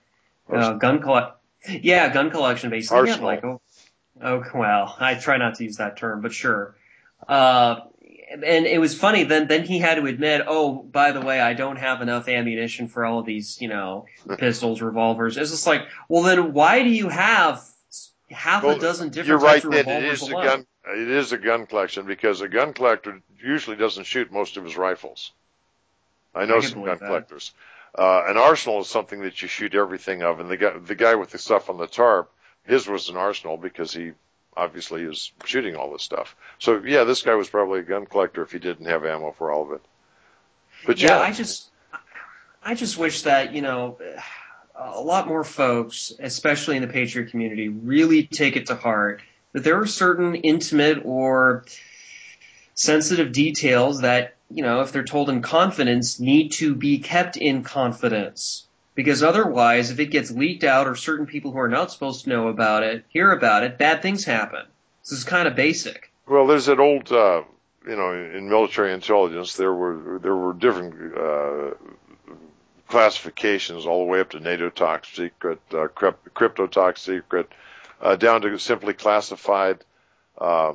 gun collection. Basically, he had like Arsenal. well, I try not to use that term, but sure. Uh, and it was funny. Then he had to admit, oh, by the way, I don't have enough ammunition for all of these, pistols, revolvers. It's just like, well, then why do you have half a Well, dozen you're different types right of that it revolvers is a alone? gun. It is a gun collection because a gun collector usually doesn't shoot most of his rifles. I I know could some believe gun that. collectors. An arsenal is something that you shoot everything of, and the guy with the stuff on the tarp, his was an arsenal because he obviously is shooting all this stuff. So yeah, this guy was probably a gun collector if he didn't have ammo for all of it. But Yeah, yeah, I just wish that, a lot more folks, especially in the Patriot community, really take it to heart that there are certain intimate or sensitive details that, if they're told in confidence, need to be kept in confidence. Because otherwise, if it gets leaked out or certain people who are not supposed to know about it, hear about it, bad things happen. This is kind of basic. well, there's that old, in military intelligence, there were different classifications all the way up to NATO top secret, crypto top secret, down to simply classified, uh,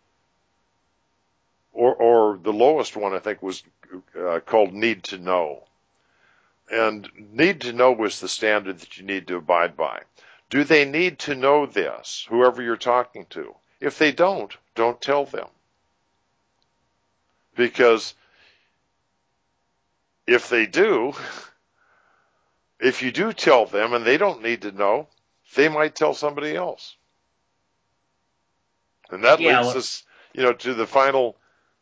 or the lowest one I think was called need to know. And need to know was the standard that you need to abide by. Do they need to know this, whoever you're talking to? If they don't tell them. Because if they do, if you do tell them and they don't need to know, they might tell somebody else. And that Yeah, leads us, to the final,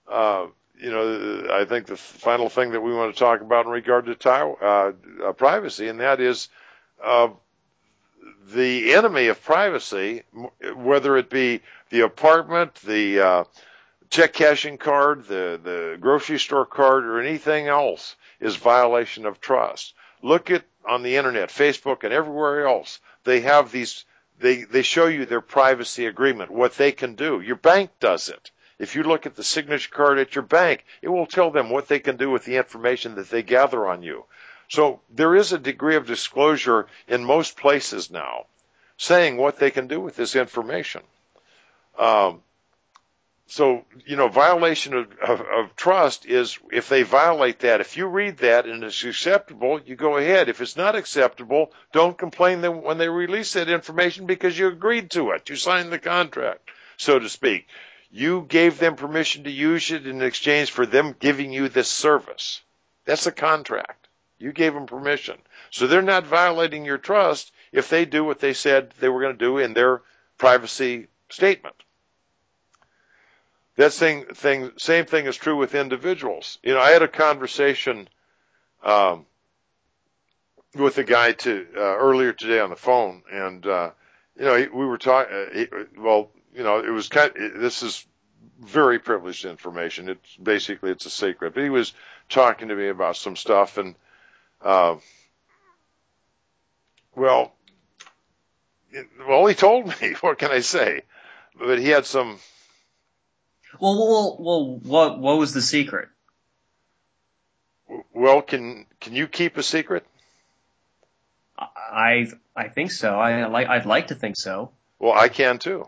I think the final thing that we want to talk about in regard to privacy, and that is uh, the enemy of privacy, whether it be the apartment, the check cashing card, the grocery store card, or anything else, is violation of trust. Look at on the internet, Facebook, and everywhere else. They have these. They show you their privacy agreement, what they can do. Your bank does it. If you look at the signature card at your bank, it will tell them what they can do with the information that they gather on you. So there is a degree of disclosure in most places now, saying what they can do with this information. Um, violation of trust is if they violate that. If you read that and it's acceptable, you go ahead. If it's not acceptable, don't complain when they release that information because you agreed to it. You signed the contract, so to speak. You gave them permission to use it in exchange for them giving you this service. That's a contract. You gave them permission. So they're not violating your trust if they do what they said they were going to do in their privacy statement. That same thing is true with individuals. I had a conversation with a guy earlier today on the phone, and we were talking. It was this is very privileged information. It's a secret, but he was talking to me about some stuff, and well, he told me. What can I say? But he had some. Well, what was the secret? Well, can you keep a secret? I think so. I'd like to think so. Well, I can too.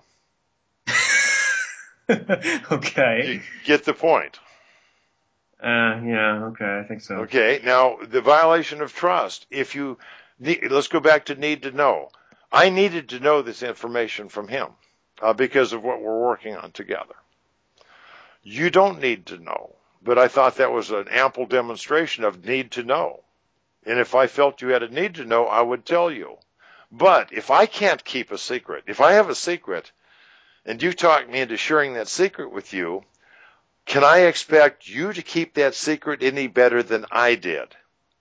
Okay. You get the point. Yeah, okay, I think so. Okay, now the violation of trust. Let's go back to need to know. I needed to know this information from him because of what we're working on together. You don't need to know, but I thought that was an ample demonstration of need to know. And if I felt you had a need to know, I would tell you. But if I can't keep a secret, if I have a secret and you talk me into sharing that secret with you, can I expect you to keep that secret any better than I did?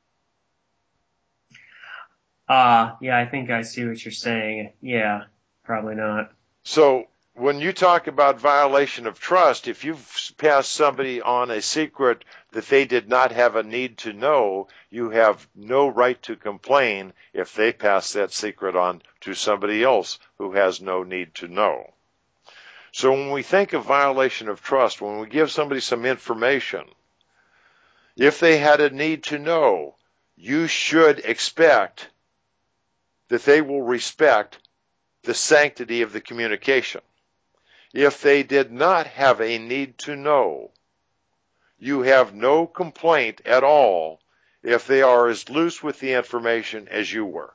Yeah, I think I see what you're saying. Yeah, probably not. So when you talk about violation of trust, if you've passed somebody on a secret that they did not have a need to know, you have no right to complain if they pass that secret on to somebody else who has no need to know. So when we think of violation of trust, when we give somebody some information, if they had a need to know, you should expect that they will respect the sanctity of the communication. If they did not have a need to know, you have no complaint at all if they are as loose with the information as you were.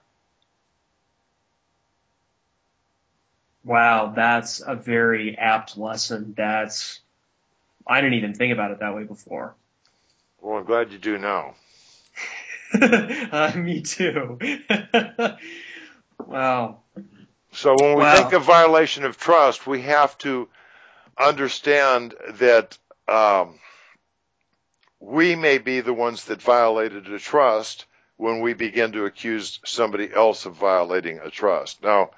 Wow, that's a very apt lesson. I didn't even think about it that way before. Well, I'm glad you do now. Me too. Wow. So when we think of violation of trust, we have to understand that we may be the ones that violated a trust when we begin to accuse somebody else of violating a trust. Now,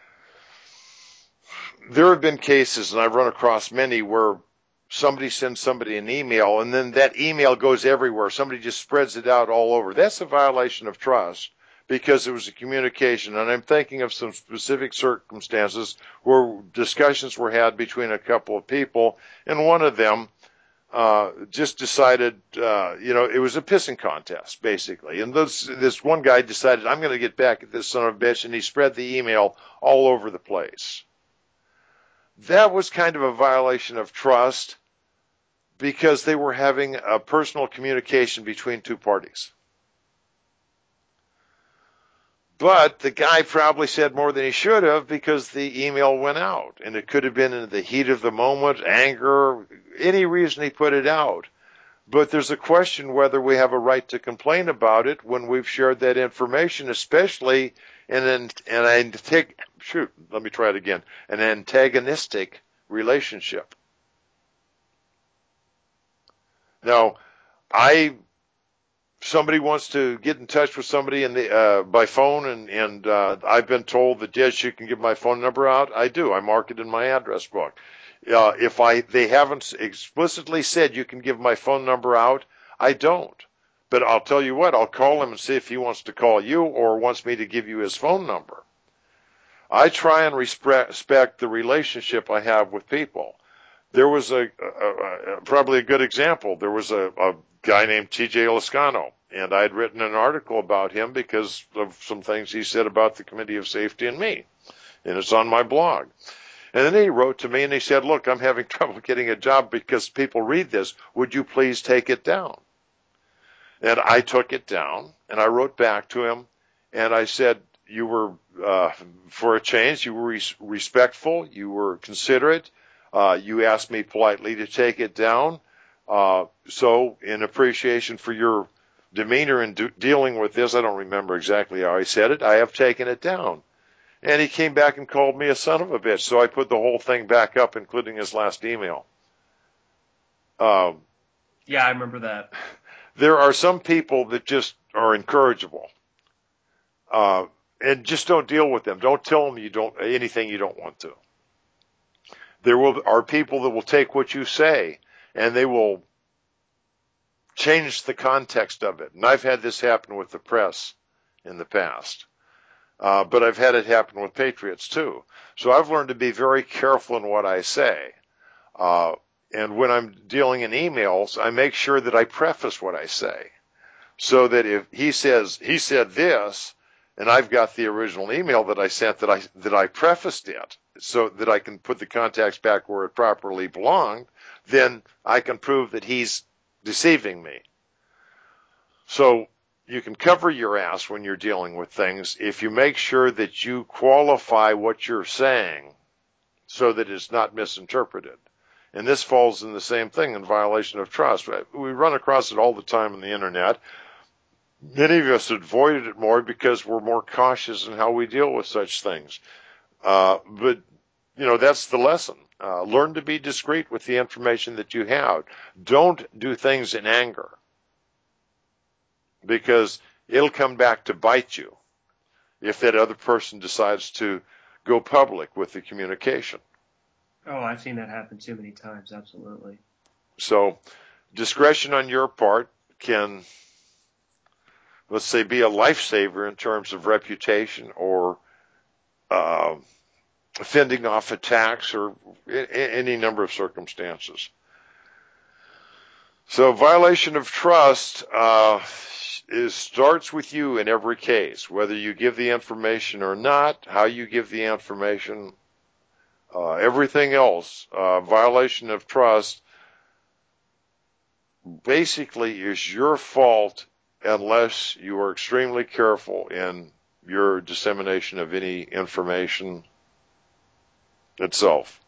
there have been cases, and I've run across many, where somebody sends somebody an email, and then that email goes everywhere. Somebody just spreads it out all over. That's a violation of trust because it was a communication. And I'm thinking of some specific circumstances where discussions were had between a couple of people, and one of them just decided, it was a pissing contest, basically. And this one guy decided, I'm going to get back at this son of a bitch, and he spread the email all over the place. That was kind of a violation of trust because they were having a personal communication between two parties. But the guy probably said more than he should have because the email went out. And it could have been in the heat of the moment, anger, any reason he put it out. But there's a question whether we have a right to complain about it when we've shared that information, especially in an antagonistic relationship. Now, somebody wants to get in touch with somebody by phone, and I've been told that, yes, you can give my phone number out. I do. I mark it in my address book. If they haven't explicitly said you can give my phone number out, I don't. But I'll tell you what, I'll call him and see if he wants to call you or wants me to give you his phone number. I try and respect the relationship I have with people. There was probably a good example. There was a guy named T.J. Lascano, and I had written an article about him because of some things he said about the Committee of Safety and me, and it's on my blog. And then he wrote to me and he said, look, I'm having trouble getting a job because people read this. Would you please take it down? And I took it down, and I wrote back to him, and I said, you were, for a change, you were respectful, you were considerate, you asked me politely to take it down, so in appreciation for your demeanor in dealing with this, I don't remember exactly how I said it, I have taken it down. And he came back and called me a son of a bitch, so I put the whole thing back up, including his last email. Yeah, I remember that. There are some people that just are incorrigible, and just don't deal with them. Don't tell them anything you don't want to. There are people that will take what you say and they will change the context of it. And I've had this happen with the press in the past, but I've had it happen with patriots too. So I've learned to be very careful in what I say. And when I'm dealing in emails, I make sure that I preface what I say so that if he said this, and I've got the original email that I sent that I prefaced it so that I can put the context back where it properly belonged, then I can prove that he's deceiving me. So you can cover your ass when you're dealing with things if you make sure that you qualify what you're saying so that it's not misinterpreted. And this falls in the same thing in violation of trust. We run across it all the time on the internet. Many of us avoided it more because we're more cautious in how we deal with such things. But, that's the lesson. Learn to be discreet with the information that you have. Don't do things in anger because it'll come back to bite you if that other person decides to go public with the communication. Oh, I've seen that happen too many times, absolutely. So discretion on your part can, let's say, be a lifesaver in terms of reputation or fending off attacks or any number of circumstances. So violation of trust it starts with you in every case, whether you give the information or not, how you give the information, everything else, violation of trust, basically is your fault unless you are extremely careful in your dissemination of any information itself.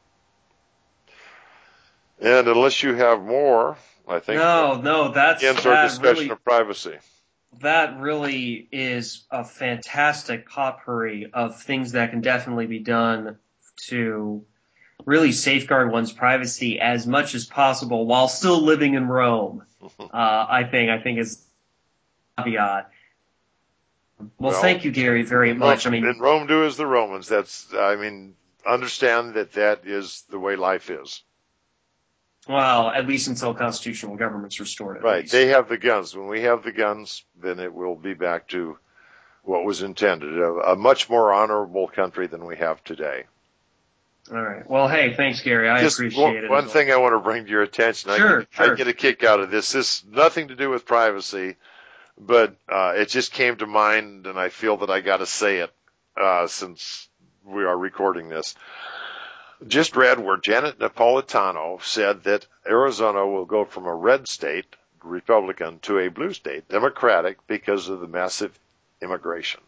And unless you have more, I think that's ends our discussion of privacy. That really is a fantastic potpourri of things that can definitely be done to really safeguard one's privacy as much as possible while still living in Rome. I think is a caveat. Well, thank you, Gary, very much. In Rome do as the Romans. Understand that is the way life is. Well, at least until constitutional government's restored. Right. They have the guns. When we have the guns, then it will be back to what was intended, a much more honorable country than we have today. All right. Well, hey, thanks, Gary. I appreciate it. One thing I want to bring to your attention. Sure. I get a kick out of this. This has nothing to do with privacy, but it just came to mind, and I feel that I got to say it since we are recording this. Just read where Janet Napolitano said that Arizona will go from a red state, Republican, to a blue state, Democratic, because of the massive immigration.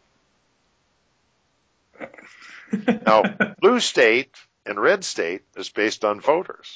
Now, blue state and red state is based on voters.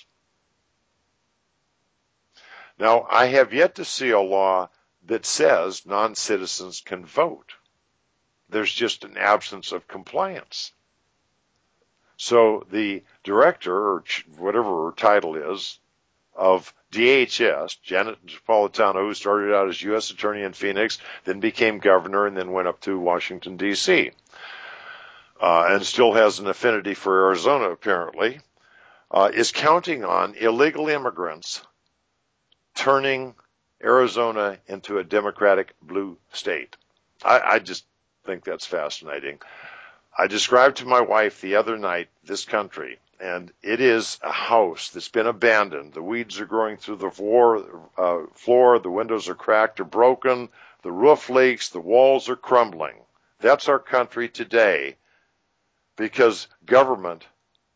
Now, I have yet to see a law that says non-citizens can vote. There's just an absence of compliance. So the director, or whatever her title is, of DHS, Janet Napolitano, who started out as U.S. Attorney in Phoenix, then became governor, and then went up to Washington, D.C., and still has an affinity for Arizona, apparently, is counting on illegal immigrants turning Arizona into a Democratic blue state. I just think that's fascinating. I described to my wife the other night this country, and it is a house that's been abandoned. The weeds are growing through the floor, the windows are cracked or broken, the roof leaks, the walls are crumbling. That's our country today because government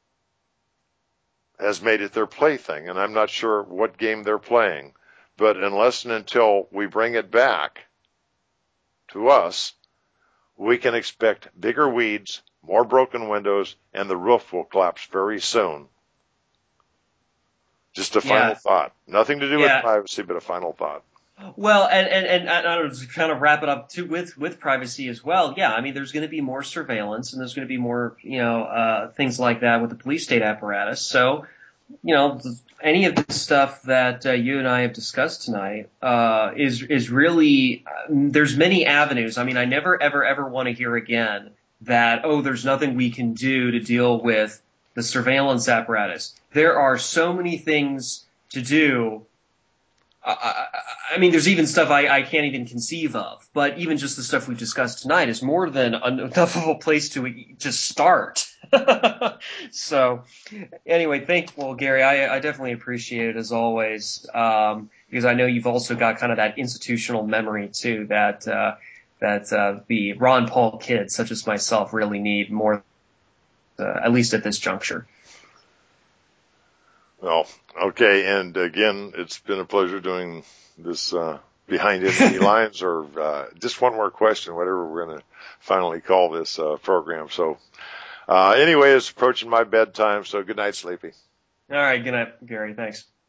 has made it their plaything, and I'm not sure what game they're playing. But unless and until we bring it back to us, we can expect bigger weeds, more broken windows, and the roof will collapse very soon. Just a final thought. Nothing to do with privacy, but a final thought. Well, and I don't know, to kind of wrap it up too with privacy as well. Yeah, I mean, there's going to be more surveillance, and there's going to be more, things like that with the police state apparatus. So, any of the stuff that you and I have discussed tonight is really there's many avenues. I mean, I never ever want to hear again that there's nothing we can do to deal with the surveillance apparatus. There are so many things to do. I mean, there's even stuff I can't even conceive of, but even just the stuff we've discussed tonight is more than enough of a place to just start. So anyway, Gary, I definitely appreciate it as always, because I know you've also got kind of that institutional memory too that the Ron Paul kids such as myself really need more, at least at this juncture. Well, okay, and again, it's been a pleasure doing this Behind Enemy Lines, or just one more question, whatever we're going to finally call this program. So anyway, it's approaching my bedtime, so good night, Sleepy. All right, good night, Gary. Thanks.